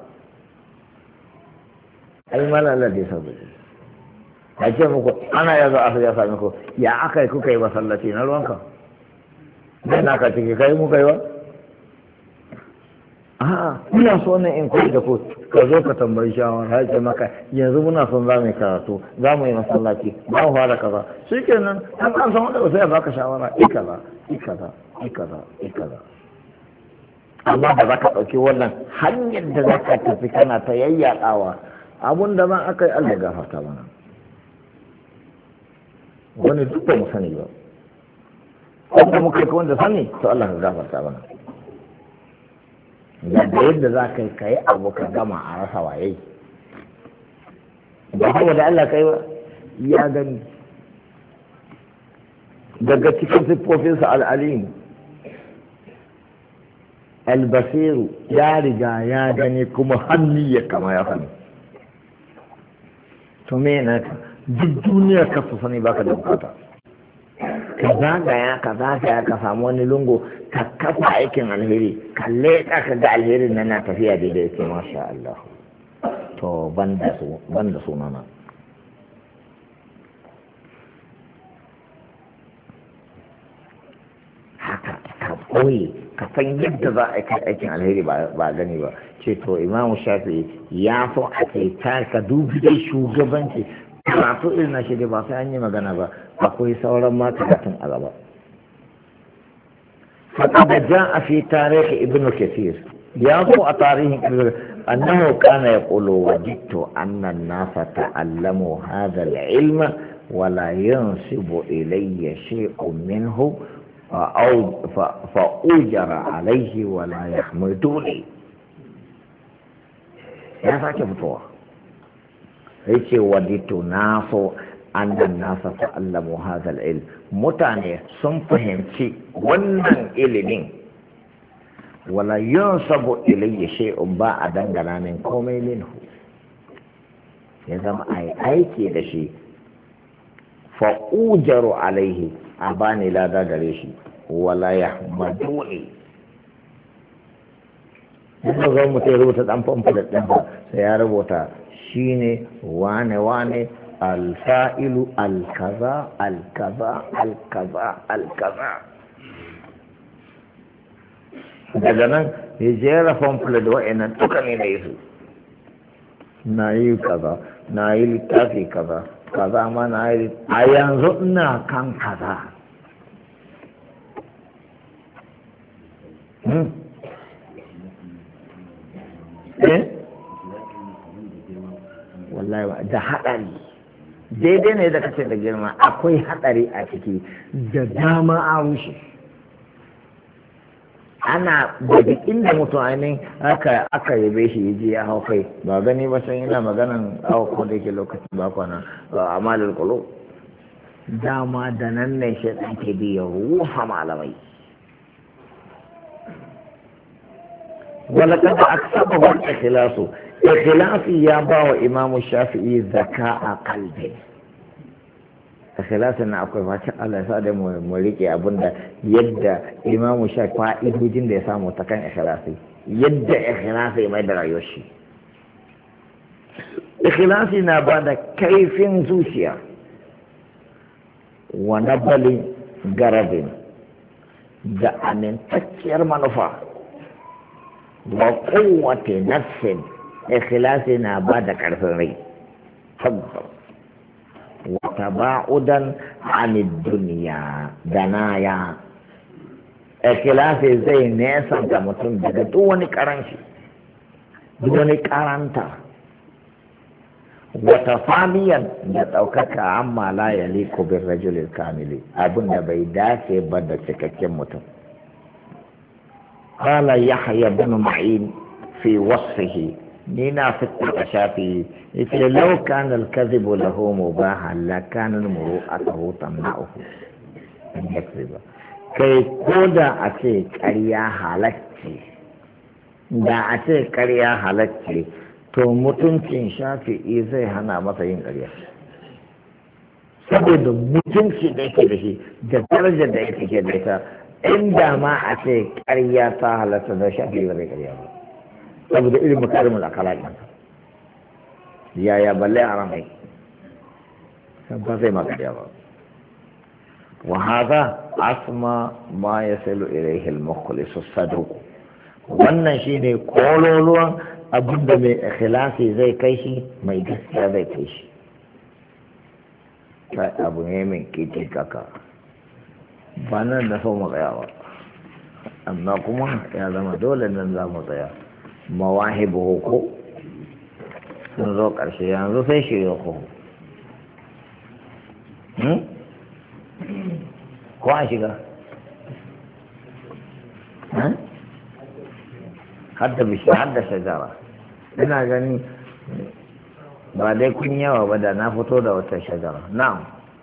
ai malala dai sabu a ce muku ana yazo a ya sami ku ya aka yi kuka yi masallaci na ruwanka dan naka cike kai muka yi wa a'a ina so ne in koyi da ku ka zo ka tambayi shawara ya ce maka yanzu muna son za mu yi karatu za mu yi masallaci za mu fara kaza shi kenan an san wanda sai ya baka shawara ikaza amma da za ka ɗauki wannan hanyar da za ka tafi kana ta yayyaɗawa abun da ma aka yi Allah gafarta mana wani duk ba mu sani ba wanda muka yi wanda sani to Allah ka gafarta mana yadda za ka yi abu ka gama a rasa waye ba haka da Allah ka yi ya gani daga cikin siffofinsa al'alim albasiru ya riga ya gani kuma hannu ya kama ya sani to me na duk duniya ka su sani baka da bukata ka zagaya ka samu wani lungu ka kafa aikin alheri ka leƙa ka ga alherin nan na tafiya daidai ce masha Allah to banda sunana haka ka koyi ka san yadda za a kai aikin alheri ba gani ba ce to imamu shafi ya so a ce ka dubi dai shugabanci karatu irin na shi ba sai an yi magana ba akwai sauran ma karatun a gaba فقد جاء في تاريخ ابن كثير يقول تاريخ أنه كان يقول وجدت أن الناس تعلموا هذا العلم ولا ينسب إلي شيء منه فأوجر عليه ولا يحمدوني يا فاكر بطوة يقول وجدت ناس أن الناس تعلموا هذا العلم mutane sun fahimci wannan ilimin wala yunsabu ilayya shay'un ba a dangana min komai minhu ya zama ai aiki da shi fa ujaru alaihi a bani lada gare shi wala yahmaduni yanzu ga mutum ya rubuta dan famfa da ɗansa sai ya rubuta shine wane الفائل الكذا الكذا الكذا الكذا daga nan ya jera famfula da wa'annan duka ne da yasu na yi kaza na yi littafi kaza kaza ma na yi a yanzu ina kan kaza wallahi da haɗari daidai ne da kace da girma akwai hadari a ciki da dama a rushe ana daga inda mutum ainihin aka yabe shi yaji ya hau kai ba gani ba san yana maganan awa ko da yake lokacin ba kwana a malar kulo dama da nan ne shi ɗan ke biya ruha malamai wala kada aksaba wani ikhlasu ikhlasi ya ba wa imamu shafi'i zaka a kalbi ikhlasin na akwai fata Allah ya sa da mu rike abinda yadda imamu shafi'i fa'idojin da ya samu ta kan ikhlasi yadda ikhlasi mai da rayuwar shi ikhlasi na ba da kaifin zuciya wa nabalin garabin da amintacciyar manufa wa kowace nafsin ikhlasi na ba da ƙarfin rai tabbas wa taba'udan anid duniya danaya ikhlasi zai nesanta mutum daga duk wani karanci duk wani karanta wata famiyan da ɗaukaka amma la ya liko bin rajulil kamili abin da bai dace ba da cikakken mutum qala yahya bin ma'in fi wasfihi ni na fitar shafi yace law kana al-kadhibu lahu mubahan la kana al-muru'atu tamna'uhu an yakziba kai koda a ce ƙarya halacce da a ce ƙarya halacce to mutuncin shafi'i zai hana masa yin ƙarya saboda mutunci da yake da shi da darajar da yake ke da ita inda ma a ce ƙarya ta halatta da shafi ba zai ƙarya ba saboda irin makarimul akhlaq nan yaya balle a ramai ba zai ma ƙarya ba wa hadha asma ma yasilu ilayhi al-mukhlis as-saduq wannan shine kololuwan abinda mai ikhlasi zai kai shi mai gaskiya zai kai shi kai abu ne mai kiti kaka ba nan da so mu tsaya ba amma kuma ya zama dole nan za mu tsaya mawahibu ko sun zo ƙarshe yanzu sai shi ko ko an shiga hadda bishi hadda shajara ina gani ba dai kun yawa ba da na fito da wata shajara na'am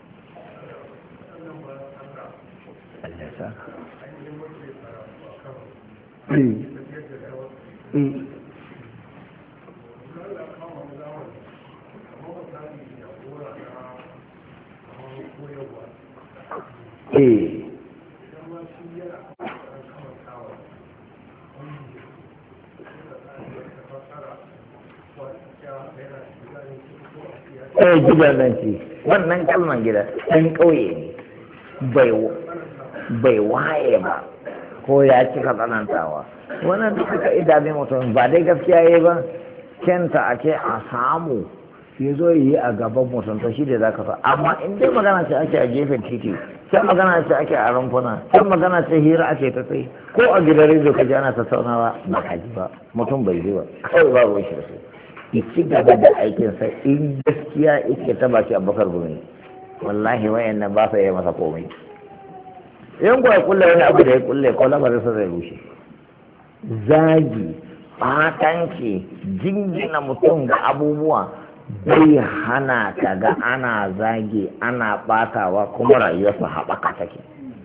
gidananci wannan kalman gida ɗan ƙauye ne bai waye ba ko ya cika tsanantawa wannan duk suka idame mutum ba dai gaskiya ya ba kenta a ce a samu ya zo yi a gaban mutum ta shi da za ka sa amma in dai magana ce ake a gefen titi sai magana ce ake a rumfuna sai magana ce hira ake ta tsaye ko a gidan rediyo ka ji ana tattaunawa ba ka ji ba mutum bai ji ba kawai ba ruwan shi da su ya ci gaba da aikinsa in gaskiya ike ta baki abubakar gumi wallahi wayannan ba sa yi masa komai yan kuwa kulle wani abu da ya kulle ko lamarin sa zai rushe zagi fatanci jingina mutum da abubuwa bai hana ka ga ana zagi ana batawa kuma rayuwarsa haɓaka take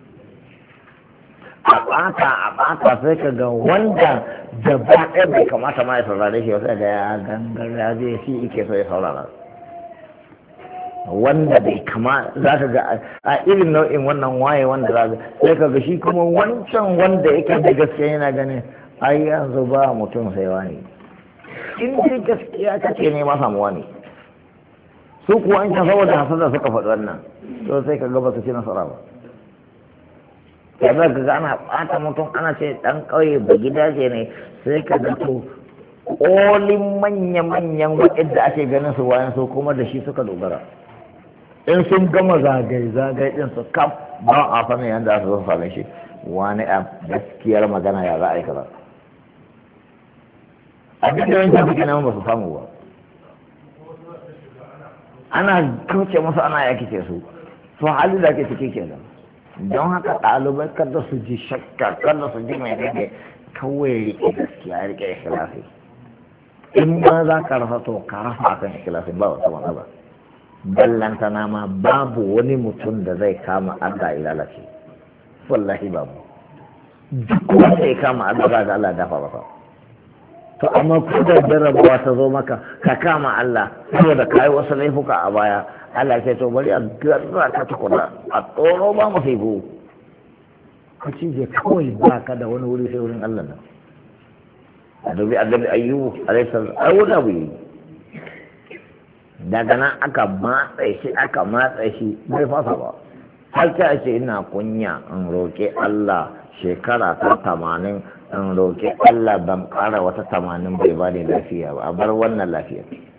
a ɓata sai ka ga wanda da ba ɗaya bai kamata ma ya saurare shi sai ga ya gangar ya zai shi ike so ya saurara wanda bai kama za ka ga a irin nau'in wannan waye wanda za ka sai ka ga shi kuma wancan wanda yake da gaskiya yana ganin ai yanzu ba mutum sai wani in dai gaskiya kake ne ma samuwa ne su kuwa an kan saboda hasada suka faɗi wannan to sai ka ga ba su ci nasara ba ya za ka ga ana ɓata mutum ana ce ɗan ƙauye ba gidaje ne sai ka ga to ƙolin manya-manyan waɗanda ake ganin su wayan su kuma da shi suka dogara in sun gama zagaye ɗin su kaf ba a sanin yadda su zo same shi wani a gaskiyar magana ya za a yi kaza abin da yankin suke nan ba su samu ba ana kauce musu ana yakice su to hali da ke ciki kenan don haka ɗalibai kada su ji shakka kada su ji mai rage kawai rike gaskiya rike ikhlasi in ma za ka rasa to ka rasa kan ikhlasi ba wata matsala ballantana ma babu wani mutum da zai kama Allah ya lalace wallahi babu duk wanda ya kama Allah ba ga Allah dafa ba to amma ko da jarabawa ta zo maka ka kama Allah saboda kai wasu laifuka a baya Allah ce to bari a garra ta tukuna a tsoro ba mu sai go ka cije kawai ba ka da wani wuri sai wurin Allah nan a dubi annabi ayyubu alaihi salam awuda wi daga nan aka matsa shi bai fasa ba har ta ce ina kunya in roƙe Allah shekara ta 80 in roƙe Allah ban ƙara wata 80 bai ba ni lafiya ba a bar wannan lafiya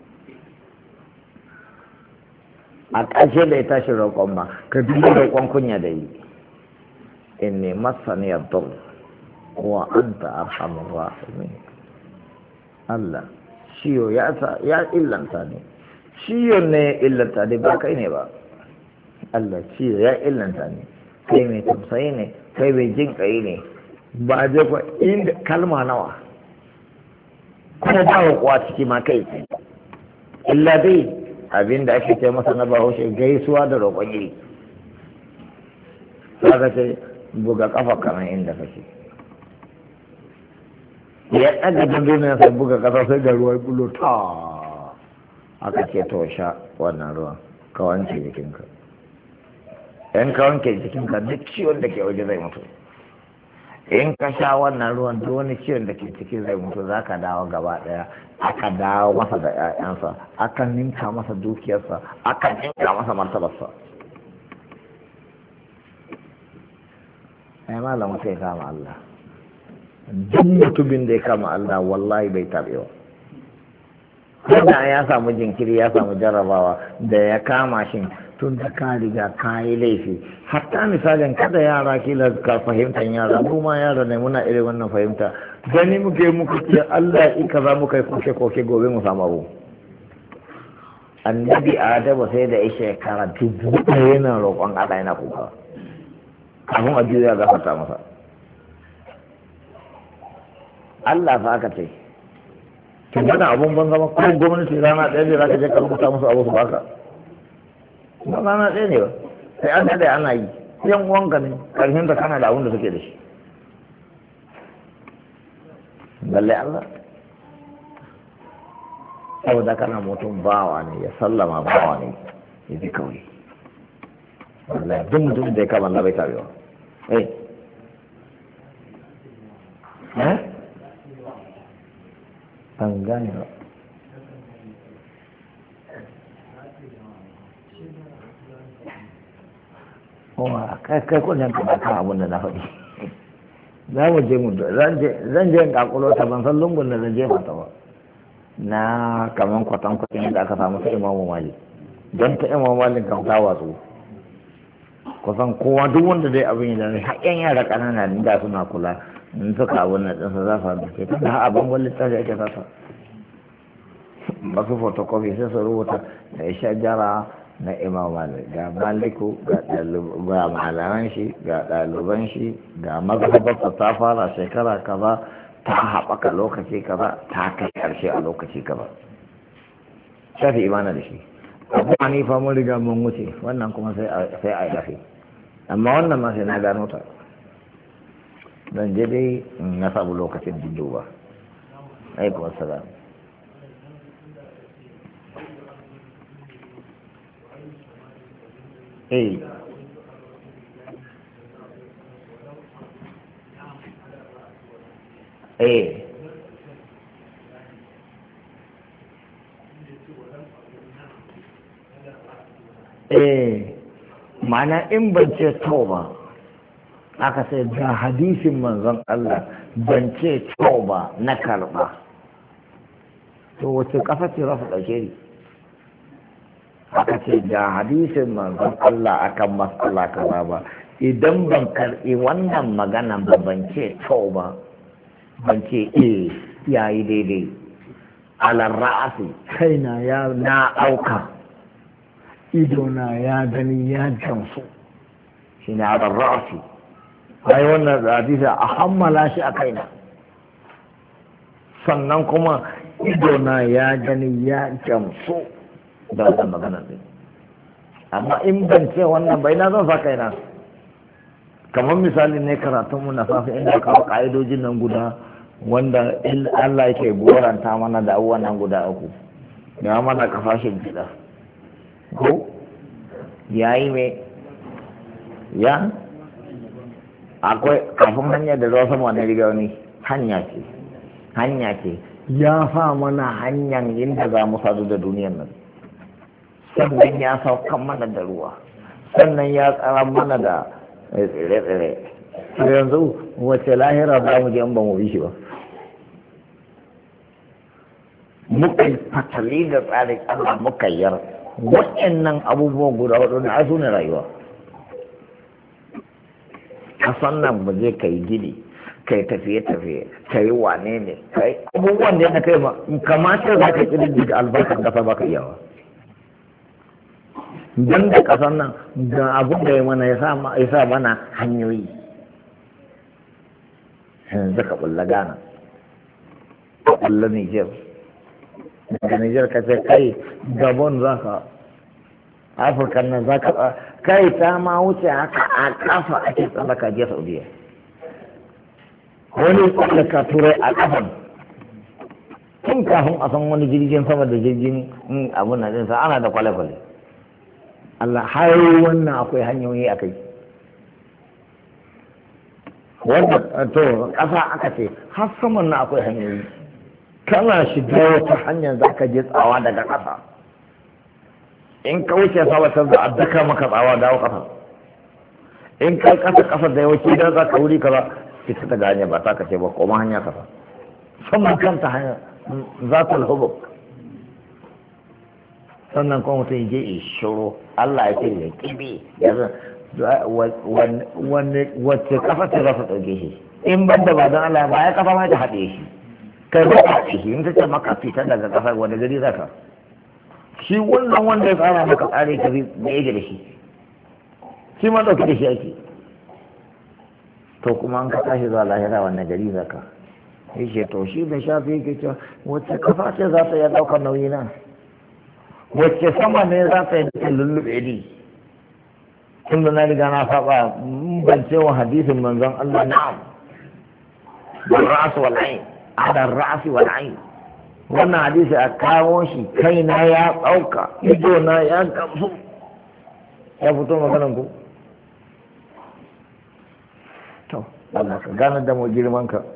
a ƙarshe da ya tashi roƙon ba ka duba roƙon kunya da yi inni masani yadur wa anta arhamur rahimin Allah ciyo ya illanta ne ciyon ne ya illanta ne ba kai ne ba Allah ciyo ya illanta ne kai mai tausayi ne kai mai jin kai ne ba je ko inda kalma nawa kuma ba kuwa ciki ma kai ce illa dai abinda ake ce masa na bahaushe gaisuwa da roƙon iri saka ce buga kafa kamar inda kake ya ɗaga dunduniya sai buga ƙasa sai ga ruwa bulo ta aka ce to sha wannan ruwan ka wanke jikinka in ka wanke jikinka duk ciwon da ke waje zai mutu. In ka sha wannan ruwan duk wani ciwon da ke ciki zai mutu, za ka dawo gaba daya. Aka dawo masa da 'ya'yansa, aka ninka masa dukiyarsa, aka ninka masa martabarsa. Ai malam sai kama Allah. Duk mutumin da ya kama Allah wallahi bai tabewa. Wanda ya samu jinkiri, ya samu jarrabawa da ya kama shi tun da ka riga ka yi laifi. Hatta misalin kada yara kila ka fahimtar yara, mu ma yara ne muna irin wannan fahimta. Gani muke ce Allah in kaza muka yi koke gobe mu samu abu. Annabi Adamu sai da ya shekara 1000 yana roƙon Allah yana kuka. Kafin a juya gafarta masa. Allah fa aka ce. Kin gana abun ban zama ko gwamnati rana ɗaya ne za ka je ka rubuta musu abu su baka. Ba rana ɗaya ne ba. Sai an daɗe ana yi. Yan uwanka ne ƙarshen ta kana da abun da suke da shi. Balle Allah. Saboda kana mutum bawa ne, ya sallama bawa ne, ya ji kawai. Wallahi duk mutum da ya kama Allah bai tabewa. Ban gane ba. Kuma kai kullum ka kan abin da na faɗi. Za mu je zan je in kakulo ta ban san lungun da zan je mata ba. Na kaman kwatankwacin da aka samu ta Imamu Malik. Don ta Imamu Malik kan ta watsu. Kusan kowa duk wanda dai abin da ne haƙƙen yara ƙanana da suna kula in suka abin da ɗansa za su haɗu ke tunda ha abin wani littafi ake sasa masu photocopy sai su rubuta da shajara na Imam Malik ga Maliku ga malaman shi ga ɗaliban shi ga mazhabarsa ta fara shekara kaza ta haɓaka lokaci kaza ta kai ƙarshe a lokaci kaza shafi imana da shi abu hanifa mun riga mun wuce wannan kuma sai a yi dafe amma wannan ma sai na gano ta don je dai na samu lokacin duba aikun salam ma'ana in ban ce tauba aka sai ga hadisin manzon Allah ban ce tauba na karba to wace kafa ce rafa ɗauke ni aka ce ga hadisin manzon Allah akan matsala kaza ba idan ban karɓi wannan magana ba ban ce tauba ban ce yayi daidai alar ra'asi kaina ya na auka idona ya gani ya gamsu shi ne alar ra'asi ai wannan hadisa a hammala shi a kaina sannan kuma idona ya gani ya gamsu da wannan magana ne amma in ban ce wannan bai na zan sa kaina kamar misali ne karatunmu na safi inda kawo ka'idojin nan guda wanda Allah yake goranta mana da abubuwan nan guda uku ya mana kafashin gida ko ya yi mai ya akwai kafin hanya da zuwa sama wani riga wani hanya ce ya fa mana hanyar inda za mu sadu da duniyar nan sannan ya saukan mana da ruwa sannan ya tsara mana da tsire-tsire yanzu wace lahira za mu je an ba mu bi shi ba muka yi fatali da tsarin Allah muka yar waɗannan abubuwan guda hudu na su ne rayuwa kasan nan ba zai kai gini kai tafiye-tafiye kai wane ne kai abubuwan da ya kai ba kamata za ka ƙirƙi da albarkar kasa ba ka iyawa don da kasan nan ga abin da ya mana ya sa mana hanyoyi yanzu ka bulla Ghana ka bulla Niger daga Niger ka ce kai Gabon za ka Afirka nan za ka kai ta ma wuce haka a kafa ake tsallaka je Saudiya wani tsallaka turai a kafan tun kafin a san wani jirgin sama da jirgin abin nan sa ana da kwale-kwale Allah har wannan akwai hanyoyi a kai wanda to ƙasa aka ce har saman na akwai hanyoyi kana shiga wata hanyar za ka je tsawa daga ƙasa in ka wuce sabatar da addaka maka tsawa dawo ƙasa in kai ƙasa da yawanci don za ka wuri kaza fita daga hanya ba ta ka ce ba koma hanya kaza saman kanta hanya za ta hubuk sannan kuma mutum je shiro Allah ya ce ya kibi wacce kafa ce za su ɗauke shi in ban da ba don Allah ba ya kafa ma ta haɗe shi kai ba ta haɗe shi in ta ce maka fita daga kafa wani gari za ka shi wannan wanda ya tsara maka tsare ka da yake da shi shi ma ɗauke da shi ake to kuma an ka tashi zuwa lahira wannan gari za ka yake to shi da shafi yake cewa wacce kafa ce za ta iya ɗaukar nauyi na wacce sama ne za ta yi da lullube ni tun da na riga na saba ban cewa hadisin manzon Allah na'am da ra'su wal ayn ala ra'si wal ayn wannan hadisi a kawo shi kaina ya tsauka ido na ya gamsu ya fito maganan ku to Allah ka gane da mu girman ka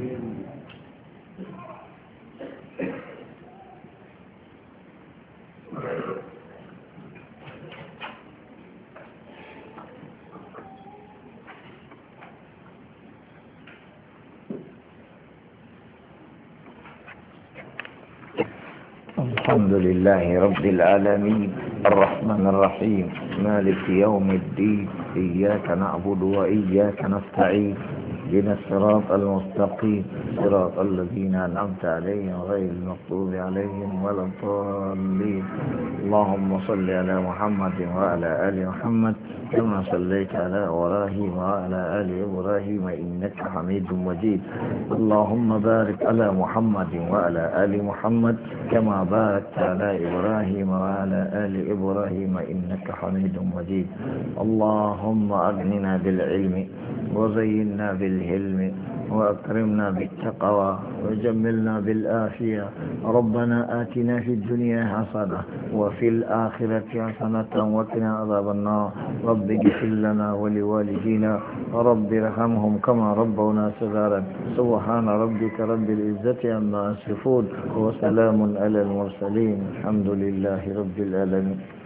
الحمد لله رب العالمين الرحمن الرحيم مالك يوم الدين إياك نعبد وإياك نستعين اهدنا الصراط المستقيم صراط الذين أنعمت عليهم غير المغضوب عليهم ولا الضالين اللهم صل على محمد وعلى آل محمد كما صليت على إبراهيم وعلى آل إبراهيم إنك حميد مجيد اللهم بارك على محمد وعلى آل محمد كما باركت على إبراهيم وعلى آل إبراهيم إنك حميد مجيد اللهم أغننا بالعلم وزينا بالهلم وأكرمنا بالتقوى وجملنا بالآفية ربنا آتنا في الدنيا حسنة وفي الآخرة حسنة وقنا عذاب النار رب اغفر لنا ولوالدينا رب ارحمهم كما ربونا صغارا سبحان ربك رب العزة عما يصفون وسلام على المرسلين الحمد لله رب العالمين.